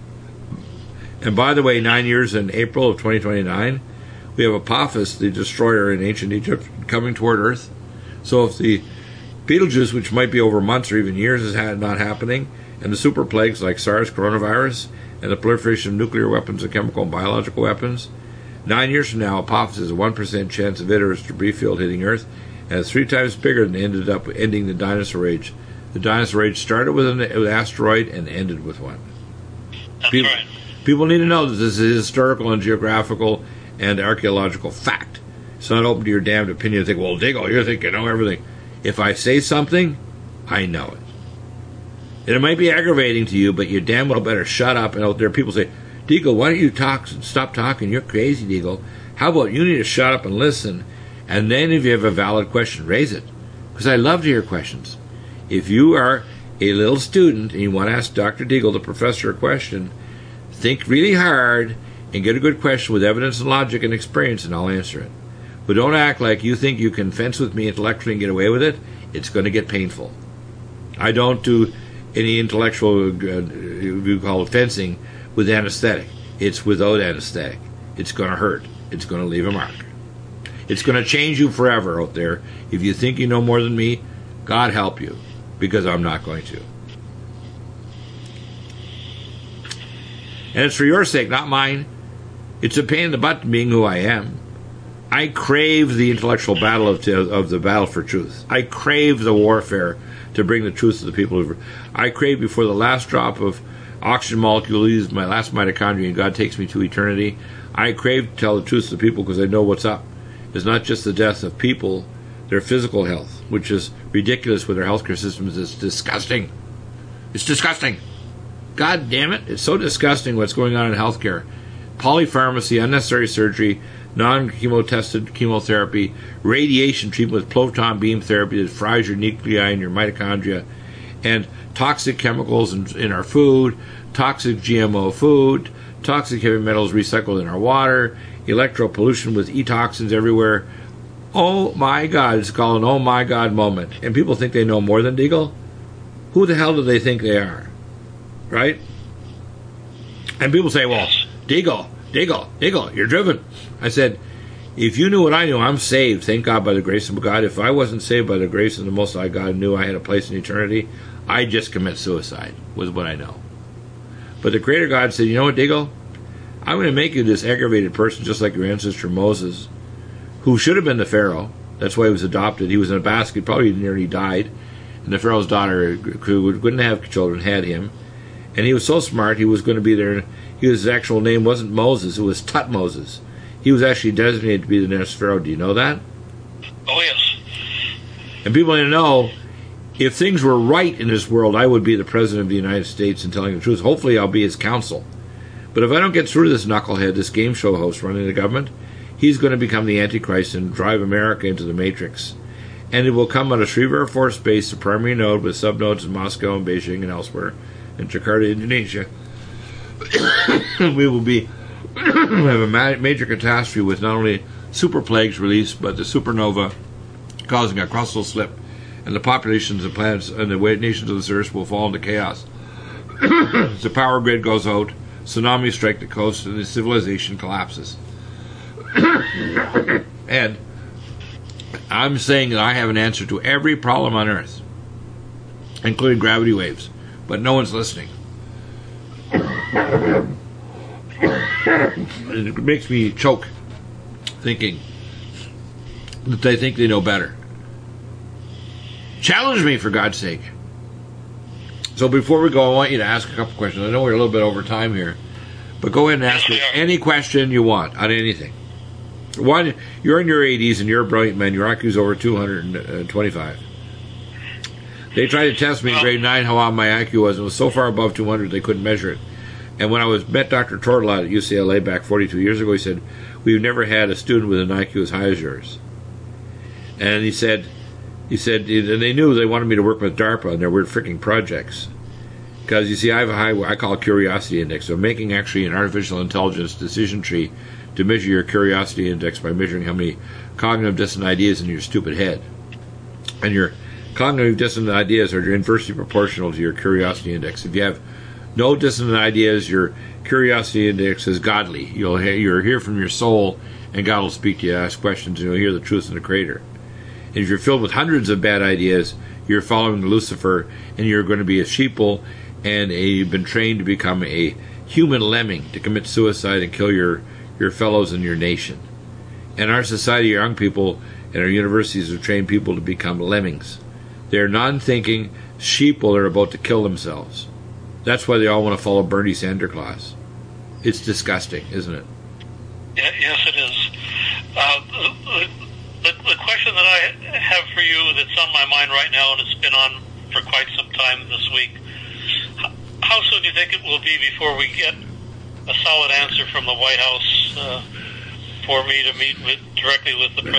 S1: And by the way, nine years in April of twenty twenty-nine, we have Apophis, the destroyer in ancient Egypt, coming toward Earth. So if the Betelgeuse, which might be over months or even years, is not happening, and the super plagues like SARS, coronavirus, and the proliferation of nuclear weapons and chemical and biological weapons, nine years from now, Apophis has a one percent chance of it or its debris field hitting Earth, and it's three times bigger than ended up ending the dinosaur age. The dinosaur age started with an asteroid and ended with one.
S5: That's
S1: People,
S5: right.
S1: people need to know that this is historical and geographical and archaeological fact. It's not open to your damned opinion. Think, well, Diggle, you think you know everything. If I say something, I know it. And it might be aggravating to you, but you damn well better shut up. And out there, people say, Deagle, why don't you talk? Stop talking. You're crazy, Deagle. How about you need to shut up and listen? And then if you have a valid question, raise it. Because I love to hear questions. If you are a little student and you want to ask Doctor Deagle, the professor, a question, think really hard and get a good question with evidence and logic and experience, and I'll answer it. But don't act like you think you can fence with me intellectually and get away with it. It's going to get painful. I don't do any intellectual, uh, you call it fencing, with anesthetic. It's without anesthetic. It's going to hurt. It's going to leave a mark. It's going to change you forever out there. If you think you know more than me, God help you, because I'm not going to. And it's for your sake, not mine. It's a pain in the butt being who I am. I crave the intellectual battle of, of the battle for truth. I crave the warfare to bring the truth to the people. I crave before the last drop of oxygen molecule leaves my last mitochondria and God takes me to eternity. I crave to tell the truth to the people because I know what's up. It's not just the death of people, their physical health, which is ridiculous with our healthcare systems. It's disgusting. It's disgusting. God damn it. It's so disgusting what's going on in healthcare. Polypharmacy, unnecessary surgery, non-chemo-tested chemotherapy, radiation treatment with proton beam therapy that fries your nuclei and your mitochondria, and toxic chemicals in, in our food, toxic G M O food, toxic heavy metals recycled in our water, electro pollution with e-toxins everywhere. Oh my God, it's called an oh my God moment. And people think they know more than Deagle. Who the hell do they think they are? Right? And people say, well, Deagle, Deagle, Deagle, you're driven. I said, if you knew what I knew, I'm saved, thank God, by the grace of God. If I wasn't saved by the grace of the Most High God, knew I had a place in eternity, I'd just commit suicide, was what I know. But the Creator God said, you know what, Deagle? I'm going to make you this aggravated person just like your ancestor Moses, who should have been the Pharaoh. That's why he was adopted. He was in a basket, probably nearly died. And the Pharaoh's daughter, who wouldn't have children, had him. And he was so smart, he was going to be there. His actual name wasn't Moses, it was Tutmoses. He was actually designated to be the next Pharaoh. Do you know that?
S5: Oh, yes.
S1: And people need to know, if things were right in this world, I would be the President of the United States and telling the truth. Hopefully I'll be his counsel. But if I don't get through this knucklehead, this game show host running the government, he's going to become the Antichrist and drive America into the Matrix. And it will come out of Srivir Force Base, the primary node, with subnodes in Moscow and Beijing and elsewhere, and Jakarta, Indonesia. We will be have a ma- major catastrophe with not only super plagues released, but the supernova causing a crustal slip, and the populations of planets and the nations of the earth will fall into chaos. The power grid goes out, tsunamis strike the coast, and the civilization collapses. And I'm saying that I have an answer to every problem on Earth, including gravity waves, but no one's listening. And it makes me choke thinking that they think they know better. Challenge me, for God's sake. So before we go, I want you to ask a couple questions. I know we're a little bit over time here, but go ahead and ask me any question you want on anything. One, you're in your eighties and you're a brilliant man. Your I Q's over two hundred twenty-five. They tried to test me in grade nine how high my I Q was. It was so far above two hundred they couldn't measure it. And when I was met Doctor Tortolot at U C L A back forty-two years ago, he said, we've never had a student with an I Q as high as yours. And he said, he said, and they knew they wanted me to work with DARPA on their weird freaking projects. Because, you see, I have a high, I call it curiosity index. So making actually an artificial intelligence decision tree to measure your curiosity index by measuring how many cognitive dissonant ideas in your stupid head. And your cognitive dissonant ideas are inversely proportional to your curiosity index. If you have no dissonant ideas, your curiosity index is godly. You'll hear, you'll hear from your soul, and God will speak to you, ask questions, and you'll hear the truth in the Creator. And if you're filled with hundreds of bad ideas, you're following Lucifer, and you're going to be a sheeple, and a, you've been trained to become a human lemming, to commit suicide and kill your, your fellows in your nation. And our society, our young people, and our universities have trained people to become lemmings. They're non-thinking sheeple that are about to kill themselves. That's why they all want to follow Bernie Sanders. It's disgusting, isn't it?
S5: Yeah, yes, it is. Uh, the, the, the question that I have for you that's on my mind right now, and it's been on for quite some time this week, how soon do you think it will be before we get a solid answer from the White House uh, for me to meet with, directly with the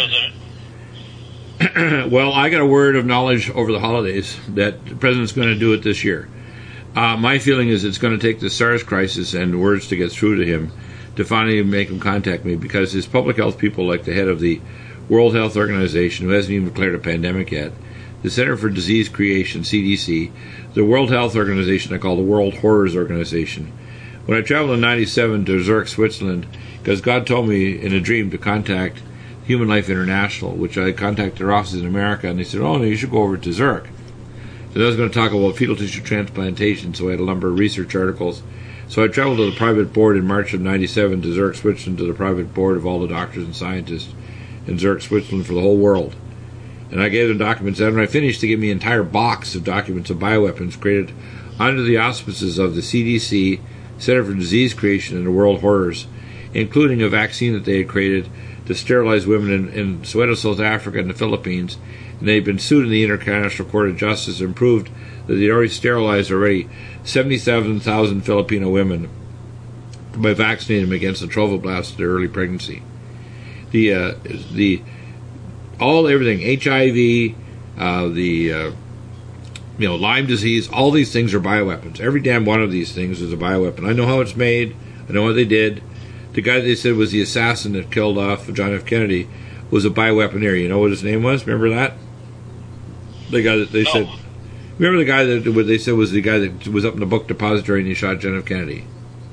S5: President?
S1: Well, I got a word of knowledge over the holidays that the President's going to do it this year. Uh, my feeling is it's going to take the SARS crisis and words to get through to him to finally make him contact me, because his public health people, like the head of the World Health Organization, who hasn't even declared a pandemic yet, the Center for Disease Creation, C D C, the World Health Organization I call the World Horrors Organization. When I traveled in ninety-seven to Zurich, Switzerland, because God told me in a dream to contact Human Life International, which I contacted their offices in America, and they said, oh, no, you should go over to Zurich. So I was going to talk about fetal tissue transplantation, so I had a number of research articles. So I traveled to the private board in March of ninety-seven to Zurich, Switzerland, to the private board of all the doctors and scientists in Zurich, Switzerland for the whole world. And I gave them documents, and when I finished, they gave me an entire box of documents of bioweapons created under the auspices of the C D C, Center for Disease Creation, and the World Horrors, including a vaccine that they had created to sterilize women in, in Soweto, South Africa, and the Philippines. And they've been sued in the International Court of Justice and proved that they'd already sterilized already seventy-seven thousand Filipino women by vaccinating them against the trophoblast of their early pregnancy. The uh, the all everything H I V, uh, the uh, you know Lyme disease, all these things are bioweapons. Every damn one of these things is a bioweapon. I know how it's made. I know what they did. The guy they said was the assassin that killed off John F. Kennedy was a bioweaponeer. You know what his name was? Remember that? The guy that they
S5: No.
S1: said. Remember the guy that what they said was the guy that was up in the book depository and he shot John F. Kennedy.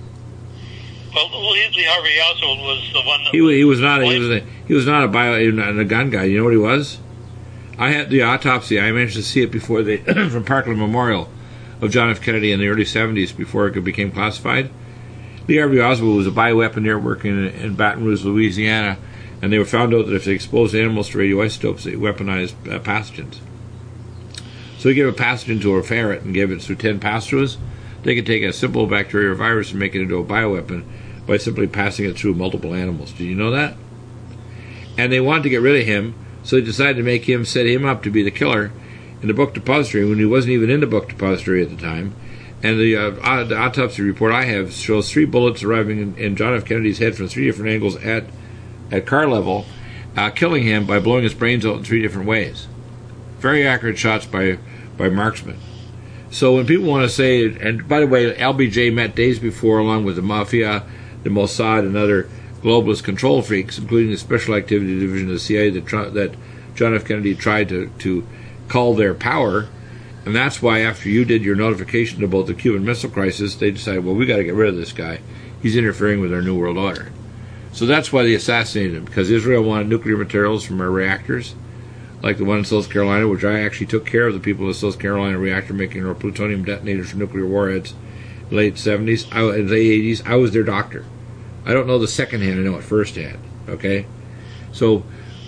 S5: Well, Lee Lee Harvey Oswald was the one that
S1: He wa- he was not a, he
S5: blamed.
S1: was a, he was not a bio he was not a gun guy. You know what he was? I had the autopsy. I managed to see it before they from Parkland Memorial of John F. Kennedy in the early seventies before it became classified. Lee Harvey Oswald was a bioweaponeer working in, in Baton Rouge, Louisiana, and they were found out that if they exposed animals to radioisotopes, they weaponized uh, pathogens. So he gave a pathogen to a ferret and gave it through ten pass-throughs. They could take a simple bacteria or virus and make it into a bioweapon by simply passing it through multiple animals. Did you know that? And they wanted to get rid of him, so they decided to make him, set him up to be the killer in the book depository when he wasn't even in the book depository at the time. And the, uh, the autopsy report I have shows three bullets arriving in, in John F. Kennedy's head from three different angles at at car level, uh, killing him by blowing his brains out in three different ways. Very accurate shots by, by marksmen. So when people want to say, and by the way, L B J met days before along with the Mafia, the Mossad, and other globalist control freaks, including the Special Activity Division of the C I A that, tr- that John F. Kennedy tried to, to cull their power. And that's why after you did your notification about the Cuban Missile Crisis, they decided, well, we got to get rid of this guy. He's interfering with our New World Order. So that's why they assassinated him, because Israel wanted nuclear materials from our reactors, like the one in South Carolina, which I actually took care of the people of the South Carolina reactor making our plutonium detonators for nuclear warheads in the late seventies, I, in the late eighties. I was their doctor. I don't know the second hand, I know it first hand. Okay? So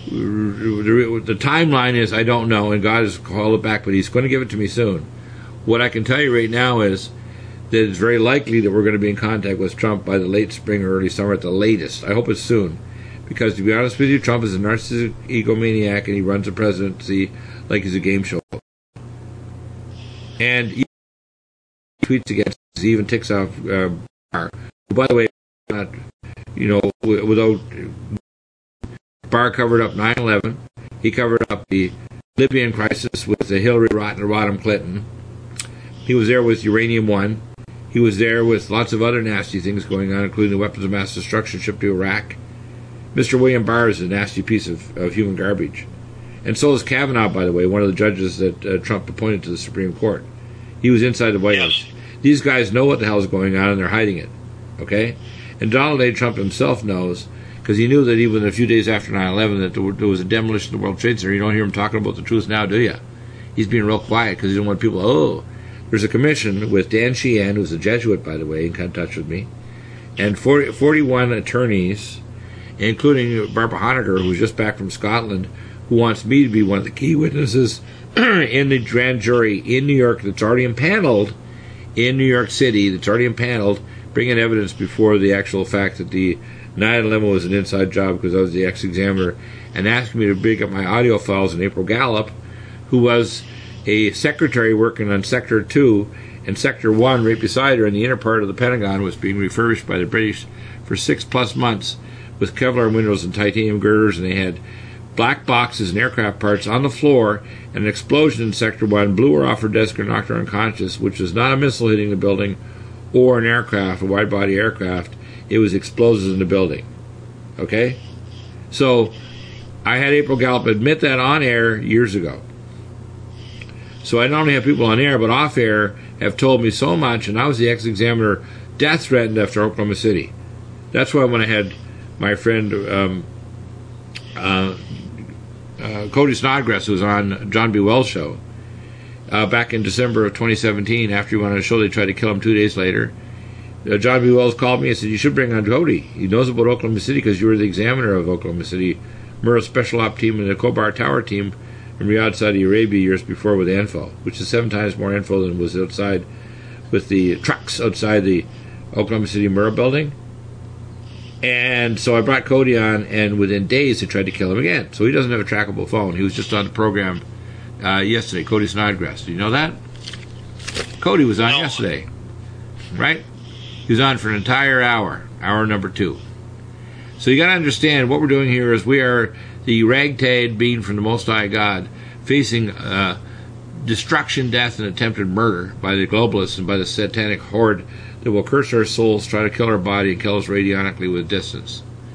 S1: the, the timeline is I don't know, and God has called it back, but He's going to give it to me soon. What I can tell you right now is that it's very likely that we're going to be in contact with Trump by the late spring or early summer at the latest. I hope it's soon. Because to be honest with you, Trump is a narcissistic egomaniac and he runs the presidency like he's a game show. And he tweets against us, he even ticks off uh, Barr. By the way, not, you know, without Barr covered up nine eleven, he covered up the Libyan crisis with the Hillary Rodham Rodham Clinton. He was there with Uranium One. He was there with lots of other nasty things going on, including the weapons of mass destruction shipped to Iraq. Mister William Barr is a nasty piece of, of human garbage. And so is Kavanaugh, by the way, one of the judges that uh, Trump appointed to the Supreme Court. He was inside the White House. These guys know what the hell is going on, and they're hiding it. Okay? And Donald J. Trump himself knows, because he knew that even a few days after nine eleven that there, were, there was a demolition of the World Trade Center. You don't hear him talking about the truth now, do you? He's being real quiet because he doesn't want people, oh... There's a commission with Dan Sheehan, who's a Jesuit, by the way, in touch with me, and forty, forty-one attorneys, including Barbara Honegger, who's just back from Scotland, who wants me to be one of the key witnesses in the grand jury in New York that's already impaneled in New York City, that's already impaneled, bringing evidence before the actual fact that the nine eleven was an inside job because I was the ex-examiner, and asking me to bring up my audio files in April Gallup, who was a secretary working on Sector two, and Sector one, right beside her in the inner part of the Pentagon, was being refurbished by the British for six plus months with Kevlar windows and titanium girders, and they had black boxes and aircraft parts on the floor, and an explosion in Sector one blew her off her desk and knocked her unconscious, which was not a missile hitting the building or an aircraft, a wide-body aircraft. It was explosives in the building. Okay? So, I had April Gallup admit that on air years ago. So I not only have people on air, but off air have told me so much, and I was the ex-examiner death threatened after Oklahoma City. That's why when I had my friend um, uh, uh, Cody Snodgrass, who was on John B. Wells' show, uh, back in December of twenty seventeen, after he went on a show, they tried to kill him two days later. Uh, John B. Wells called me and said, you should bring on Cody. He knows about Oklahoma City because you were the examiner of Oklahoma City, Murrah's special op team and the Khobar Tower team in Riyadh, Saudi Arabia years before with info, which is seven times more info than was outside with the trucks outside the Oklahoma City Murrah building. And so I brought Cody on, and within days they tried to kill him again. So he doesn't have a trackable phone. He was just on the program uh, yesterday, Cody Snodgrass. Do you know that? Cody was on
S5: No.
S1: yesterday, right? He was on for an entire hour, hour number two. So you got to understand what we're doing here is we are the ragtag being from the Most High God, facing uh, destruction, death, and attempted murder by the globalists and by the satanic horde that will curse our souls, try to kill our body, and kill us radionically with distance.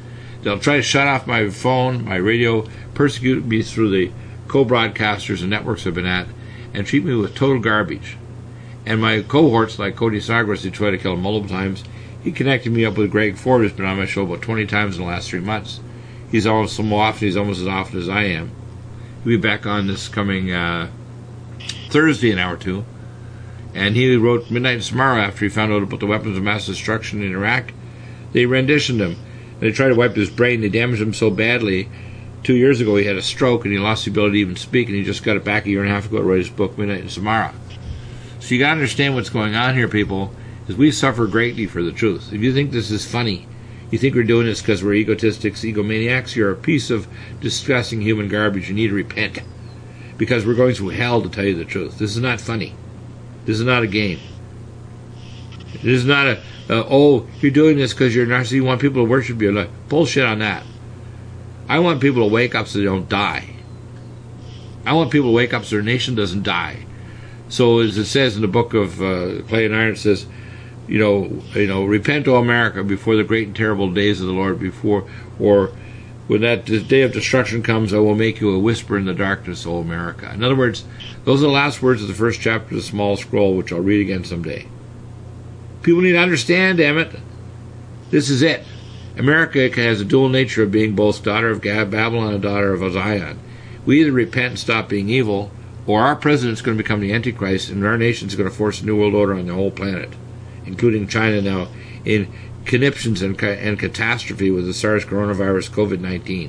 S1: They'll try to shut off my phone, my radio, persecute me through the co-broadcasters and networks I've been at, and treat me with total garbage. And my cohorts, like Cody Sargros, who tried to kill him multiple times, he connected me up with Greg Ford, who's been on my show about twenty times in the last three months. He's almost so often, he's almost as often as I am. He'll be back on this coming uh, Thursday, an hour or two. And he wrote Midnight in Samarra after he found out about the weapons of mass destruction in Iraq. They renditioned him. They tried to wipe his brain. They damaged him so badly. Two years ago, he had a stroke, and he lost the ability to even speak, and he just got it back a year and a half ago to write his book, Midnight in Samarra. So you got to understand what's going on here, people, is we suffer greatly for the truth. If you think this is funny, you think we're doing this because we're egotistics, egomaniacs, you're a piece of disgusting human garbage. You need to repent. Because we're going through hell to tell you the truth. This is not funny. This is not a game. This is not a, uh, oh, you're doing this because you're narcissist, you want people to worship you. Like, bullshit on that. I want people to wake up so they don't die. I want people to wake up so their nation doesn't die. So as it says in the book of uh, Clay and Iron, it says, you know, you know, repent, O America, before the great and terrible days of the Lord, before, or when that day of destruction comes, I will make you a whisper in the darkness, O America. In other words, those are the last words of the first chapter of the Small Scroll, which I'll read again someday. People need to understand, damn it. This is it. America has a dual nature of being both daughter of Babylon and daughter of Zion. We either repent and stop being evil, or our president's going to become the Antichrist, and our nation's going to force a new world order on the whole planet, including China now, in conniptions and, ca- and catastrophe with the SARS coronavirus COVID nineteen.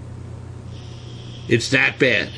S1: It's that bad.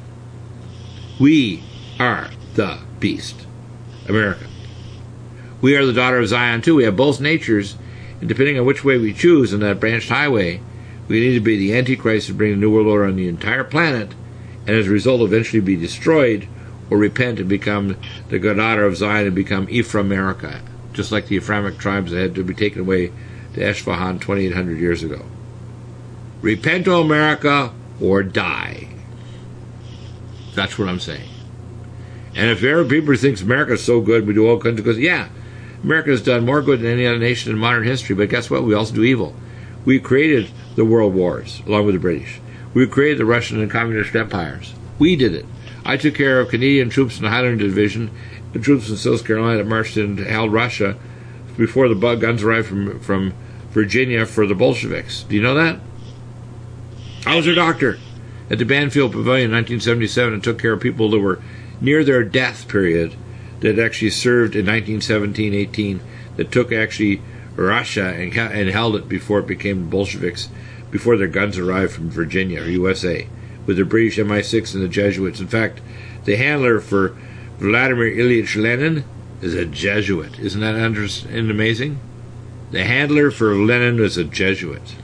S1: We are the beast. America. We are the daughter of Zion, too. We have both natures, and depending on which way we choose on that branched highway, we need to be the Antichrist to bring the New World Order on the entire planet, and as a result eventually be destroyed, or repent and become the daughter of Zion and become Ephraimerica, just like the Ephraimic tribes that had to be taken away to Esfahan twenty-eight hundred years ago. Repent, O America, or die. That's what I'm saying. And if ever people think America's so good, we do all kinds of good, yeah, America's done more good than any other nation in modern history, but guess what? We also do evil. We created the world wars, along with the British. We created the Russian and communist empires. We did it. I took care of Canadian troops in the Highlander Division, the troops in South Carolina that marched and held Russia before the guns arrived from, from Virginia for the Bolsheviks. Do you know that? I was their doctor at the Banfield Pavilion in nineteen seventy-seven and took care of people that were near their death period that actually served in nineteen seventeen eighteen, that took actually Russia and, and held it before it became the Bolsheviks, before their guns arrived from Virginia or U S A, with the British M I six and the Jesuits. In fact, the handler for Vladimir Ilyich Lenin is a Jesuit. Isn't that under- amazing? The handler for Lenin is a Jesuit.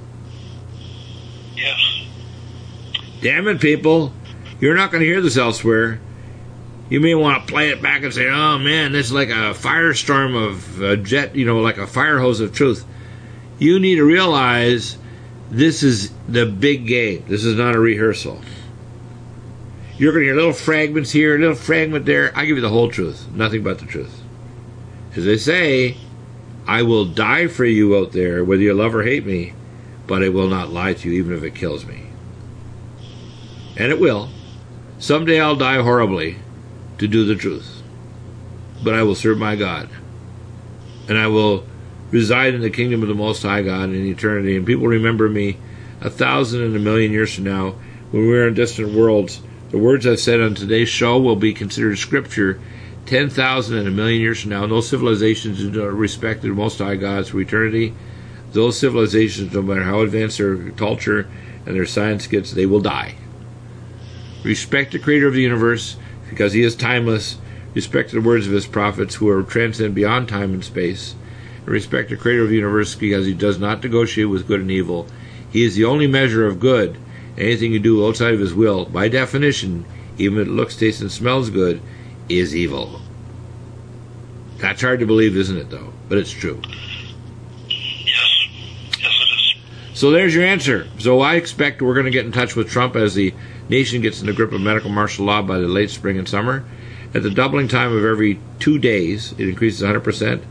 S5: Yes.
S1: Damn it, people. You're not going to hear this elsewhere. You may want to play it back and say, oh man, this is like a firestorm of a jet, you know, like a fire hose of truth. You need to realize this is the big game. This is not a rehearsal. You're going to hear little fragments here, a little fragment there. I give you the whole truth, nothing but the truth. As they say, I will die for you out there, whether you love or hate me, but I will not lie to you, even if it kills me. And it will. Someday I'll die horribly to do the truth. But I will serve my God. And I will reside in the kingdom of the Most High God in eternity. And people remember me a thousand and a million years from now, when we're in distant worlds. The words I've said on today's show will be considered scripture ten thousand and a million years from now. And those civilizations who don't respect the Most High God for eternity, those civilizations, no matter how advanced their culture and their science gets, they will die. Respect the Creator of the universe, because He is timeless. Respect the words of His prophets, who are transcend beyond time and space. And respect the Creator of the universe, because He does not negotiate with good and evil. He is the only measure of good. Anything you do outside of His will, by definition, even if it looks, tastes, and smells good, is evil. That's hard to believe, isn't it, though? But it's true.
S5: Yes. Yes, it is.
S1: So there's your answer. So I expect we're going to get in touch with Trump as the nation gets in the grip of medical martial law by the late spring and summer. At the doubling time of every two days, it increases one hundred percent.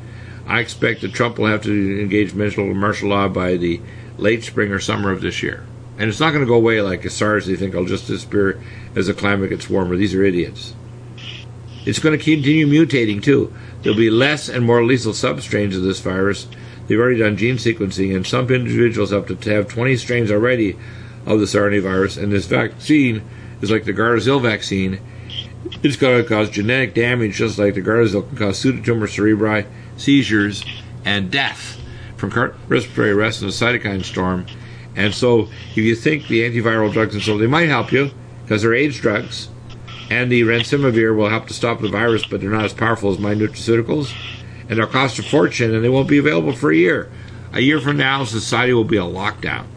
S1: I expect that Trump will have to engage martial martial law by the late spring or summer of this year. And it's not going to go away like a SARS. They think it'll just disappear as the climate gets warmer. These are idiots. It's going to continue mutating, too. There'll be less and more lethal substrains of this virus. They've already done gene sequencing, and some individuals have to have twenty strains already of this R N A virus. And this vaccine is like the Gardasil vaccine. It's going to cause genetic damage, just like the Gardasil can cause pseudotumor cerebri, seizures, and death from respiratory arrest and a cytokine storm. And so, if you think the antiviral drugs and so, they might help you because they're AIDS drugs, and the Remdesivir will help to stop the virus, but they're not as powerful as my nutraceuticals, and they'll cost a fortune, and they won't be available for a year. A year from now, society will be a lockdown.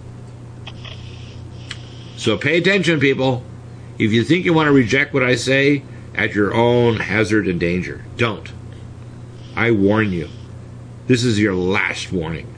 S1: So pay attention, people. If you think you want to reject what I say, at your own hazard and danger. Don't. I warn you. This is your last warning.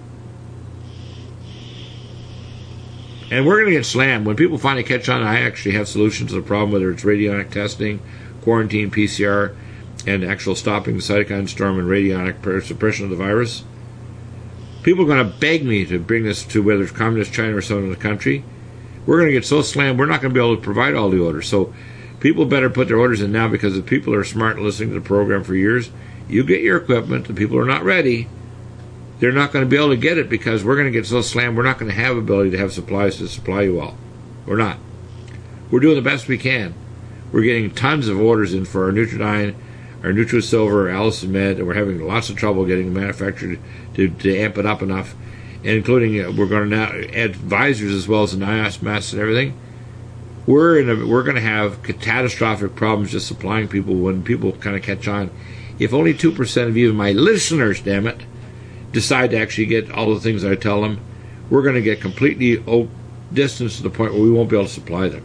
S1: And we're going to get slammed. When people finally catch on, I actually have solutions to the problem, whether it's radionic testing, quarantine, P C R, and actual stopping the cytokine storm and radionic suppression of the virus. People are going to beg me to bring this to whether it's communist China or some other country. We're going to get so slammed, we're not going to be able to provide all the orders. So people better put their orders in now, because if people are smart and listening to the program for years, you get your equipment. The people who are not ready, they're not going to be able to get it, because we're going to get so slammed, we're not going to have ability to have supplies to supply you all. We're not. We're doing the best we can. We're getting tons of orders in for our Nutridyne, our NutriSilver, Allison Med, and we're having lots of trouble getting them manufactured to, to amp it up enough, and including uh, we're going to now add visors as well as an I O S masks and everything. We're in a, we're going to have catastrophic problems just supplying people when people kind of catch on. If only two percent of you, my listeners, damn it, decide to actually get all the things I tell them, we're going to get completely distanced to the point where we won't be able to supply them.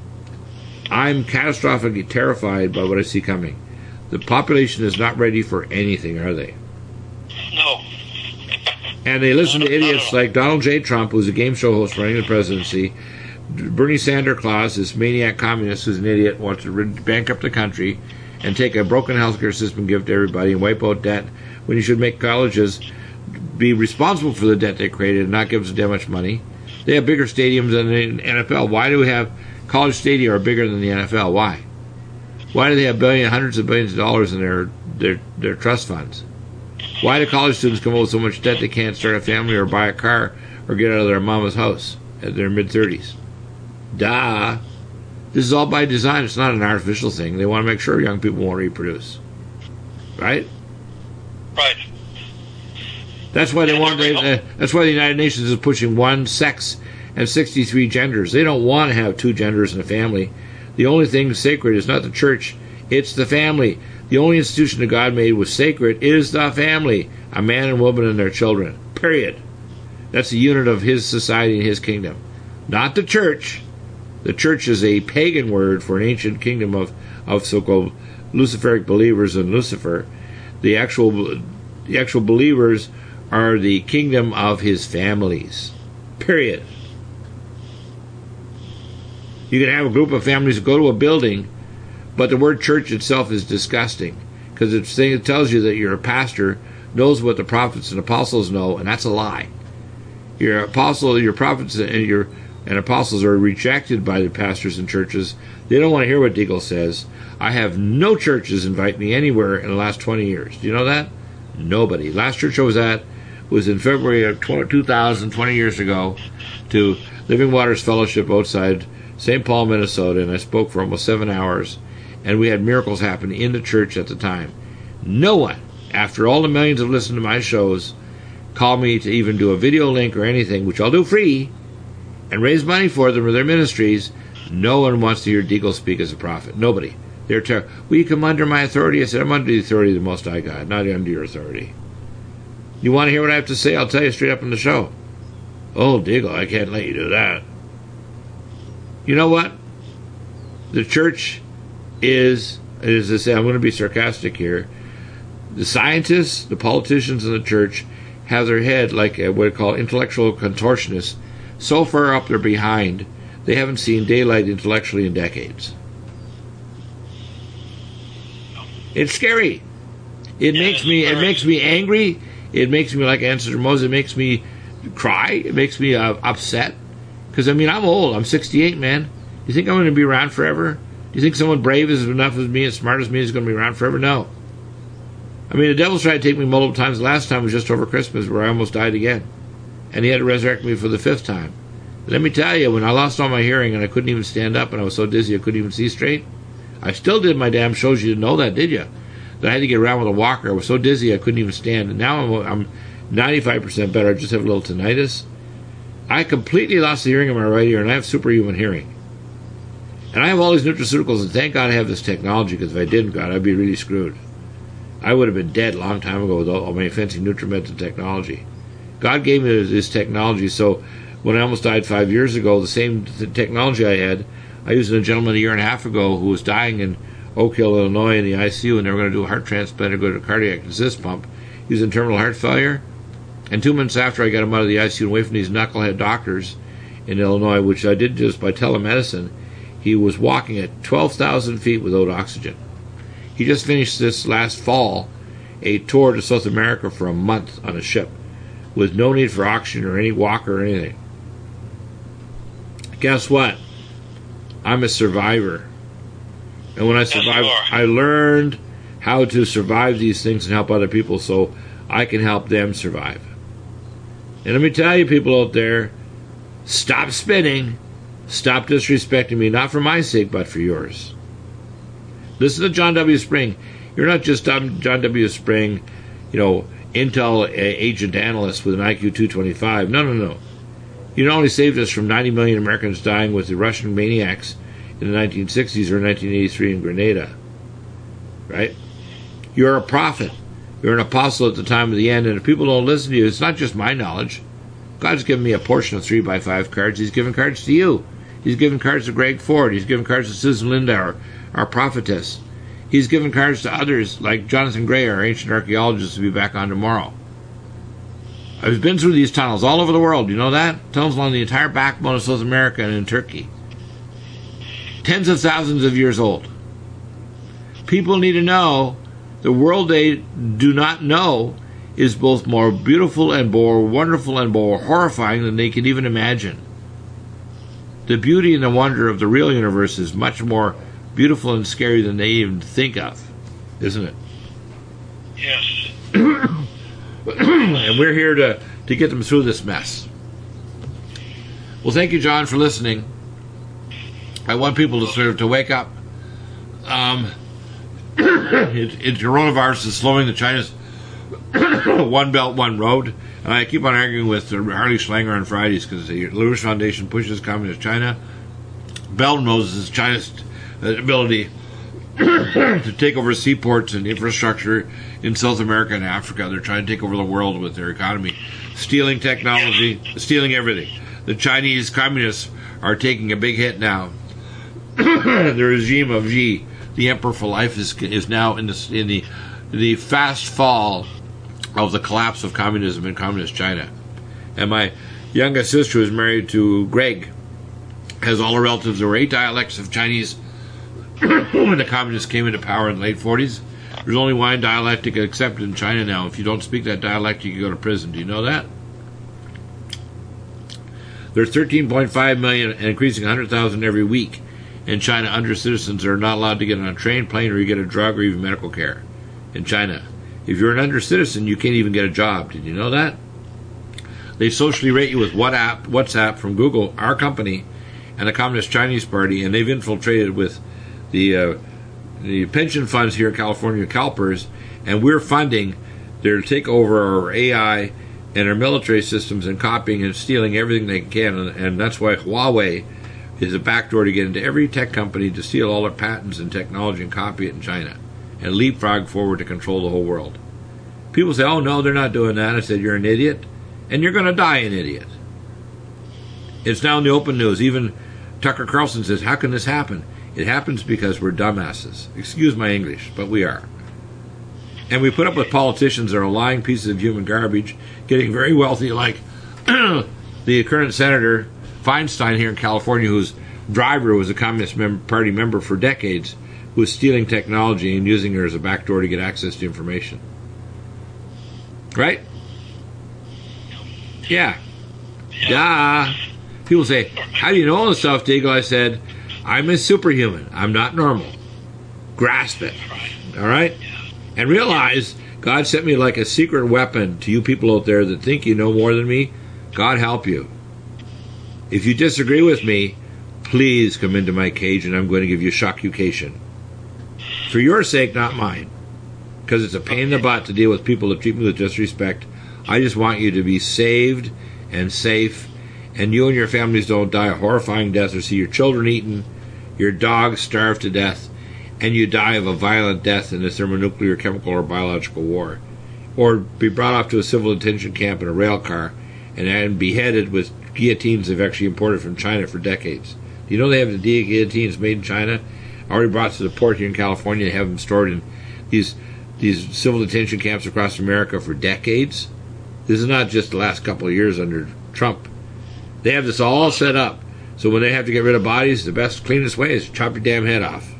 S1: I'm catastrophically terrified by what I see coming. The population is not ready for anything, are they?
S5: No.
S1: And they listen to idiots like Donald J. Trump, who's a game show host running the presidency, Bernie Sanders Claus, this maniac communist who's an idiot, wants to bankrupt the country and take a broken healthcare system and give it to everybody and wipe out debt, when you should make colleges be responsible for the debt they created and not give us that much money. They have bigger stadiums than the N F L. Why do we have college stadia are bigger than the N F L? Why? Why do they have billion, hundreds of billions of dollars in their, their, their trust funds? Why do college students come up with so much debt they can't start a family or buy a car or get out of their mama's house at their mid-thirties? Duh. This is all by design. It's not an artificial thing. They want to make sure young people won't reproduce. Right?
S5: Right.
S1: That's why they want. Uh, that's why the United Nations is pushing one sex and sixty-three genders. They don't want to have two genders in a family. The only thing sacred is not the church; it's the family. The only institution that God made was sacred is the family, a man and woman and their children. Period. That's the unit of His society and His kingdom, not the church. The church is a pagan word for an ancient kingdom of of so-called Luciferic believers and Lucifer. The actual the actual believers are the kingdom of His families. Period. You can have a group of families that go to a building, but the word church itself is disgusting, because it tells you that your pastor knows what the prophets and apostles know, and that's a lie. Your apostle, your prophets and your and apostles are rejected by the pastors and churches. They don't want to hear what Deagle says. I have no churches invite me anywhere in the last twenty years. Do you know that? Nobody. Last church I was at was in February of two thousand, twenty years ago, to Living Waters Fellowship outside Saint Paul, Minnesota, and I spoke for almost seven hours, and we had miracles happen in the church at the time. No one, after all the millions have listened to my shows, called me to even do a video link or anything, which I'll do free, and raise money for them or their ministries. No one wants to hear Deagle speak as a prophet. Nobody. They're terrible. Will you come under my authority? I said, I'm under the authority of the Most High God, not under your authority. You want to hear what I have to say? I'll tell you straight up in the show. Oh, Deagle, I can't let you do that. You know what? The church is, as I say, I'm going to be sarcastic here. The scientists, the politicians, and the church have their head like a, what I call intellectual contortionists so far up their behind, they haven't seen daylight intellectually in decades. It's scary. It
S5: Yeah,
S1: makes me. It
S5: correct.
S1: makes me angry. It makes me like Ancestor Moses. It makes me cry. It makes me uh, upset. Because I mean, I'm old. I'm sixty-eight, man. You think I'm going to be around forever? Do you think someone brave as enough as me and smart as me is going to be around forever? No. I mean, the devil's tried to take me multiple times. The last time was just over Christmas, where I almost died again, and he had to resurrect me for the fifth time. Let me tell you, when I lost all my hearing and I couldn't even stand up and I was so dizzy I couldn't even see straight, I still did my damn shows. You didn't know that, did you? That I had to get around with a walker. I was so dizzy I couldn't even stand. And now I'm, I'm ninety-five percent better. I just have a little tinnitus. I completely lost the hearing in my right ear, and I have superhuman hearing. And I have all these nutraceuticals, and thank God I have this technology, because if I didn't, God, I'd be really screwed. I would have been dead a long time ago with all, all my fancy NutriMeds and technology. God gave me this technology, so when I almost died five years ago, the same th- technology I had, I used it on a gentleman a year and a half ago who was dying in Oak Hill, Illinois, in the I C U, and they were going to do a heart transplant or go to a cardiac assist pump. He was in terminal heart failure, and two months after I got him out of the I C U and away from these knucklehead doctors in Illinois, which I did just by telemedicine, he was walking at twelve thousand feet without oxygen. He just finished this last fall a tour to South America for a month on a ship with no need for oxygen or any walker or anything. Guess what? I'm a survivor. And when I
S5: Yes, you
S1: survived,
S5: are.
S1: I learned how to survive these things and help other people so I can help them survive. And let me tell you, people out there, stop spinning. Stop disrespecting me, not for my sake, but for yours. Listen to John W. Spring. You're not just John W. Spring, you know, Intel agent analyst with an I Q two twenty-five. No, no, no. You not only saved us from ninety million Americans dying with the Russian maniacs in the nineteen sixties or nineteen eighty-three in Grenada, right? You're a prophet. You're an apostle at the time of the end, and if people don't listen to you, it's not just my knowledge. God's given me a portion of three by five cards. He's given cards to you. He's given cards to Greg Ford. He's given cards to Susan Lindauer, our prophetess. He's given cards to others like Jonathan Gray, our ancient archaeologist, to be back on tomorrow. I've been through these tunnels all over the world. You know that? Tunnels along the entire backbone of South America and in Turkey. Tens of thousands of years old. People need to know the world they do not know is both more beautiful and more wonderful and more horrifying than they can even imagine. The beauty and the wonder of the real universe is much more beautiful and scary than they even think of, isn't it?
S5: Yes.
S1: And we're here to, to get them through this mess. Well, thank you, John, for listening. I want people to sort of to wake up. Um, it, it, coronavirus is slowing the China's one belt, one road. And I keep on arguing with Harley Schlanger on Fridays because the Lewis Foundation pushes Communist China. Belt knows is China's ability to take over seaports and infrastructure in South America and Africa. They're trying to take over the world with their economy, stealing technology, stealing everything. The Chinese communists are taking a big hit now. The regime of Xi, the emperor for life, is is now in the in the the fast fall of the collapse of communism in communist China. And my youngest sister, who is married to Greg, has all her relatives. There were eight dialects of Chinese when the communists came into power in the late forties. There's only one dialectic accepted in China now. If you don't speak that dialect, you can go to prison. Do you know that? There's thirteen point five million and increasing one hundred thousand every week in China under citizens that are not allowed to get on a train, plane, or you get a drug or even medical care in China. If you're an under citizen, you can't even get a job. Did you know that? They socially rate you with WhatsApp, WhatsApp from Google, our company, and the Communist Chinese Party, and they've infiltrated with the uh, the pension funds here in California, CalPERS, and we're funding their takeover our A I and our military systems and copying and stealing everything they can, and, and that's why Huawei is a backdoor to get into every tech company to steal all their patents and technology and copy it in China and leapfrog forward to control the whole world. People say, oh no, they're not doing that. I said, you're an idiot, and you're going to die an idiot. It's now in the open news. Even Tucker Carlson says, how can this happen? It happens because we're dumbasses. Excuse my English, but we are. And we put up with politicians that are lying pieces of human garbage, getting very wealthy, like the current Senator Feinstein here in California, whose driver was a Communist mem- Party member for decades, who is stealing technology and using her as a backdoor to get access to information. Right? Yeah. Duh. People say, how do you know all this stuff, Deagle? I said, I'm a superhuman. I'm not normal. Grasp it. All right? And realize God sent me like a secret weapon to you people out there that think you know more than me. God help you. If you disagree with me, please come into my cage and I'm going to give you shockucation. For your sake, not mine. Because it's a pain in the butt to deal with people that treat me with disrespect. I just want you to be saved and safe, and you and your families don't die a horrifying death or see your children eaten, your dogs starve to death, and you die of a violent death in a thermonuclear, chemical, or biological war. Or be brought off to a civil detention camp in a rail car and then beheaded with guillotines they've actually imported from China for decades. Do you know they have the guillotines made in China, already brought to the port here in California, and have them stored in these these civil detention camps across America for decades? This is not just the last couple of years under Trump. They have this all set up, so when they have to get rid of bodies, the best, cleanest way is to chop your damn head off.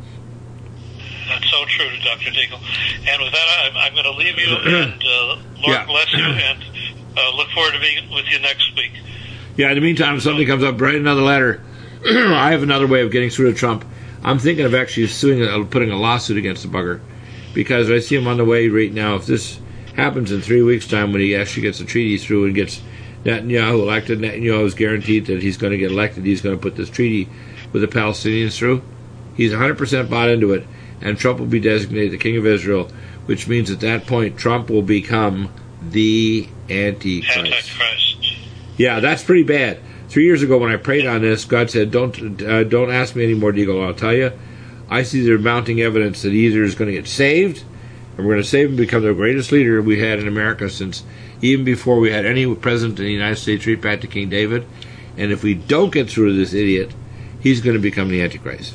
S5: That's so true, Doctor Deagle. And with that, I'm, I'm going to leave you, and uh, Lord
S1: Yeah.
S5: bless you, and uh, look forward to being with you next week.
S1: Yeah, in the meantime, if something comes up, write another letter. I have another way of getting through to Trump. I'm thinking of actually suing, uh, putting a lawsuit against the bugger, because I see him on the way right now. If this happens in three weeks' time, when he actually gets the treaty through and gets Netanyahu elected, Netanyahu is guaranteed that he's going to get elected. He's going to put this treaty with the Palestinians through. He's one hundred percent bought into it, and Trump will be designated the King of Israel, which means at that point Trump will become the Antichrist.
S5: Antichrist.
S1: Yeah, that's pretty bad. Three years ago when I prayed on this, God said, don't uh, don't ask me anymore, Deagle. I'll tell you, I see there's mounting evidence that either is going to get saved, and we're going to save him and become the greatest leader we had in America since even before we had any president in the United States reach back to King David. And if we don't get through to this idiot, he's going to become the Antichrist.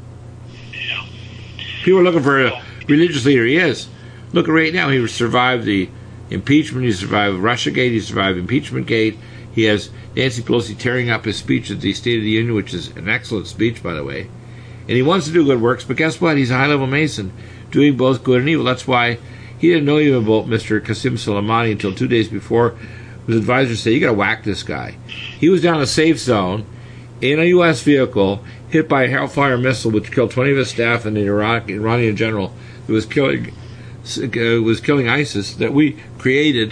S5: Yeah.
S1: People are looking for a religious leader. He is. Look, right now, he survived the impeachment. He survived Russiagate. He survived Impeachment Gate. He has Nancy Pelosi tearing up his speech at the State of the Union, which is an excellent speech, by the way. And he wants to do good works, but guess what? He's a high-level Mason, doing both good and evil. That's why he didn't know even about Mister Qasem Soleimani until two days before. His advisors said, you got to whack this guy. He was down in a safe zone in a U S vehicle, hit by a Hellfire missile, which killed twenty of his staff and an Iraq, Iranian general that was killing, uh, was killing ISIS, that we created,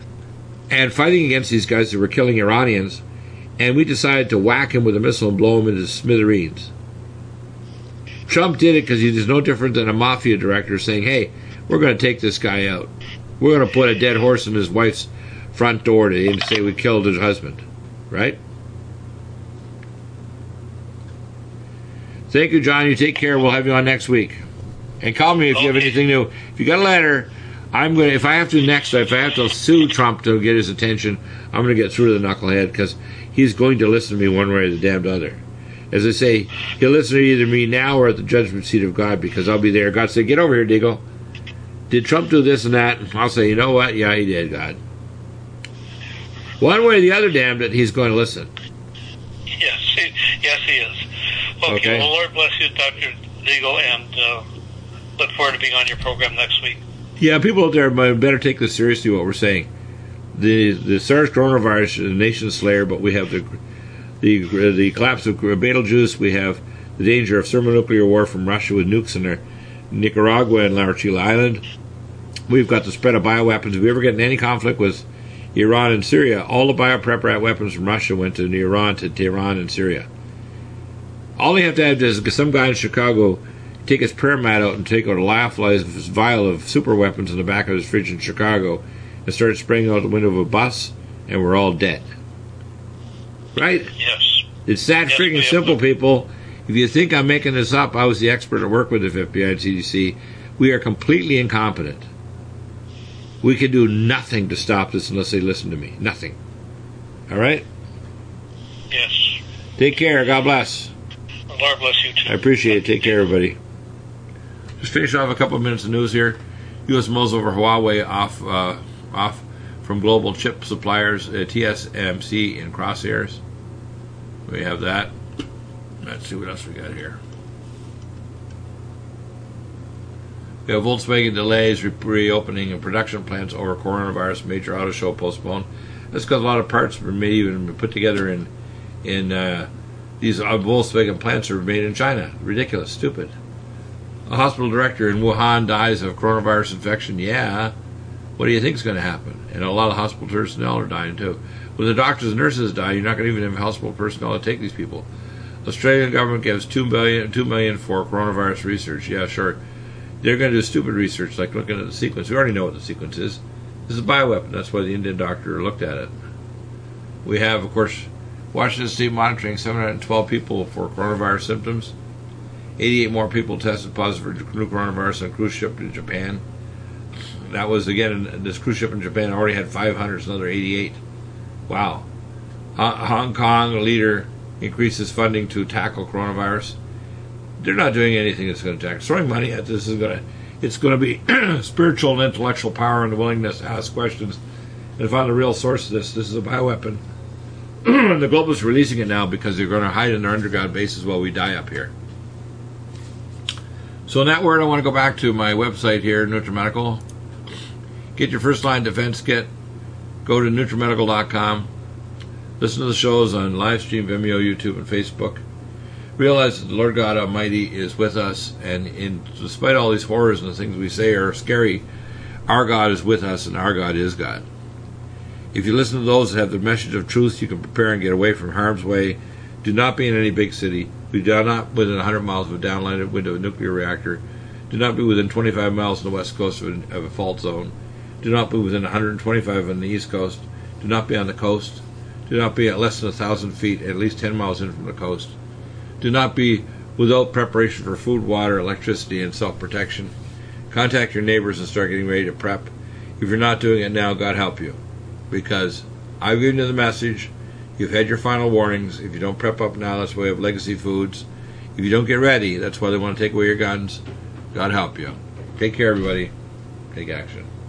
S1: and fighting against these guys that were killing Iranians, and we decided to whack him with a missile and blow him into smithereens. Trump did it because he's no different than a mafia director saying, hey, we're going to take this guy out. We're going to put a dead horse in his wife's front door to say we killed his husband. Right? Thank you, John. You take care. We'll have you on next week. And call me if you have anything new. If you got a letter, I'm going to, if I have to next, if I have to sue Trump to get his attention, I'm going to get through to the knucklehead because he's going to listen to me one way or the damned other. As I say, he'll listen to either me now or at the judgment seat of God because I'll be there. God said, get over here, Deagle. Did Trump do this and that? I'll say, you know what? Yeah, he did, God. One way or the other, damned it, he's going to listen.
S5: Yes, he, yes, he is. Okay,
S1: Okay.
S5: Well, Lord bless you, Doctor Deagle, and uh, look forward to being on your program next week.
S1: Yeah, people out there better take this seriously, what we're saying. The the SARS coronavirus is a nation slayer, but we have the the the collapse of Betelgeuse. We have the danger of thermonuclear war from Russia with nukes in their Nicaragua and La Chile Island. We've got the spread of bioweapons. If we ever get in any conflict with Iran and Syria, all the biopreparat weapons from Russia went to Iran, to Tehran and Syria. All they have to have is some guy in Chicago take his prayer mat out and take out a life-size vial of super weapons in the back of his fridge in Chicago and start spraying out the window of a bus, and we're all dead. Right?
S5: Yes.
S1: It's that
S5: Yes,
S1: freaking
S5: we have
S1: simple,
S5: to-
S1: people. If you think I'm making this up, I was the expert at work with the F B I and C D C. We are completely incompetent. We can do nothing to stop this unless they listen to me. Nothing. All right?
S5: Yes.
S1: Take care. God bless.
S5: Lord bless you, too.
S1: I appreciate it. Take care, everybody. Just finish off a couple of minutes of news here. U S mills over Huawei off uh, off from global chip suppliers, uh, T S M C in crosshairs. We have that. Let's see what else we got here. We have Volkswagen delays, re- reopening of production plants over coronavirus, major auto show postponed. That's because a lot of parts were made, even put together in in uh, these uh, Volkswagen plants are made in China. Ridiculous, stupid. A hospital director in Wuhan dies of coronavirus infection. Yeah, what do you think is going to happen? And a lot of hospital personnel are dying too. When the doctors and nurses die, you're not going to even have hospital personnel to take these people. Australian government gives two billion, two million for coronavirus research. Yeah, sure. They're going to do stupid research like looking at the sequence. We already know what the sequence is. This is a bioweapon. That's why the Indian doctor looked at it. We have, of course, Washington State monitoring seven hundred twelve people for coronavirus symptoms. eighty-eight more people tested positive for new coronavirus on a cruise ship to Japan. That was, again, this cruise ship in Japan already had five hundred, so another eighty-eight. Wow. Hong Kong leader increases funding to tackle coronavirus. They're not doing anything that's going to tackle. Throwing money at this is going to, it's going to be spiritual and intellectual power and the willingness to ask questions and find the real source of this. This is a bioweapon. The globalists are releasing it now because they're going to hide in their underground bases while we die up here. So in that word, I want to go back to my website here, NutriMedical. Get your first line defense kit. Go to NutriMedical dot com. Listen to the shows on live stream, Vimeo, YouTube, and Facebook. Realize that the Lord God Almighty is with us, and in despite all these horrors and the things we say are scary, our God is with us, and our God is God. If you listen to those that have the message of truth, you can prepare and get away from harm's way. Do not be in any big city. We do not within one hundred miles of a downlighted window of a nuclear reactor. Do not be within twenty-five miles on the west coast of a, of a fault zone. Do not be within one hundred twenty-five on the east coast. Do not be on the coast. Do not be at less than one thousand feet, at least ten miles in from the coast. Do not be without preparation for food, water, electricity, and self-protection. Contact your neighbors and start getting ready to prep. If you're not doing it now, God help you. Because I've given you the message. You've had your final warnings. If you don't prep up now, that's why we have legacy foods. If you don't get ready, that's why they want to take away your guns. God help you. Take care, everybody. Take action.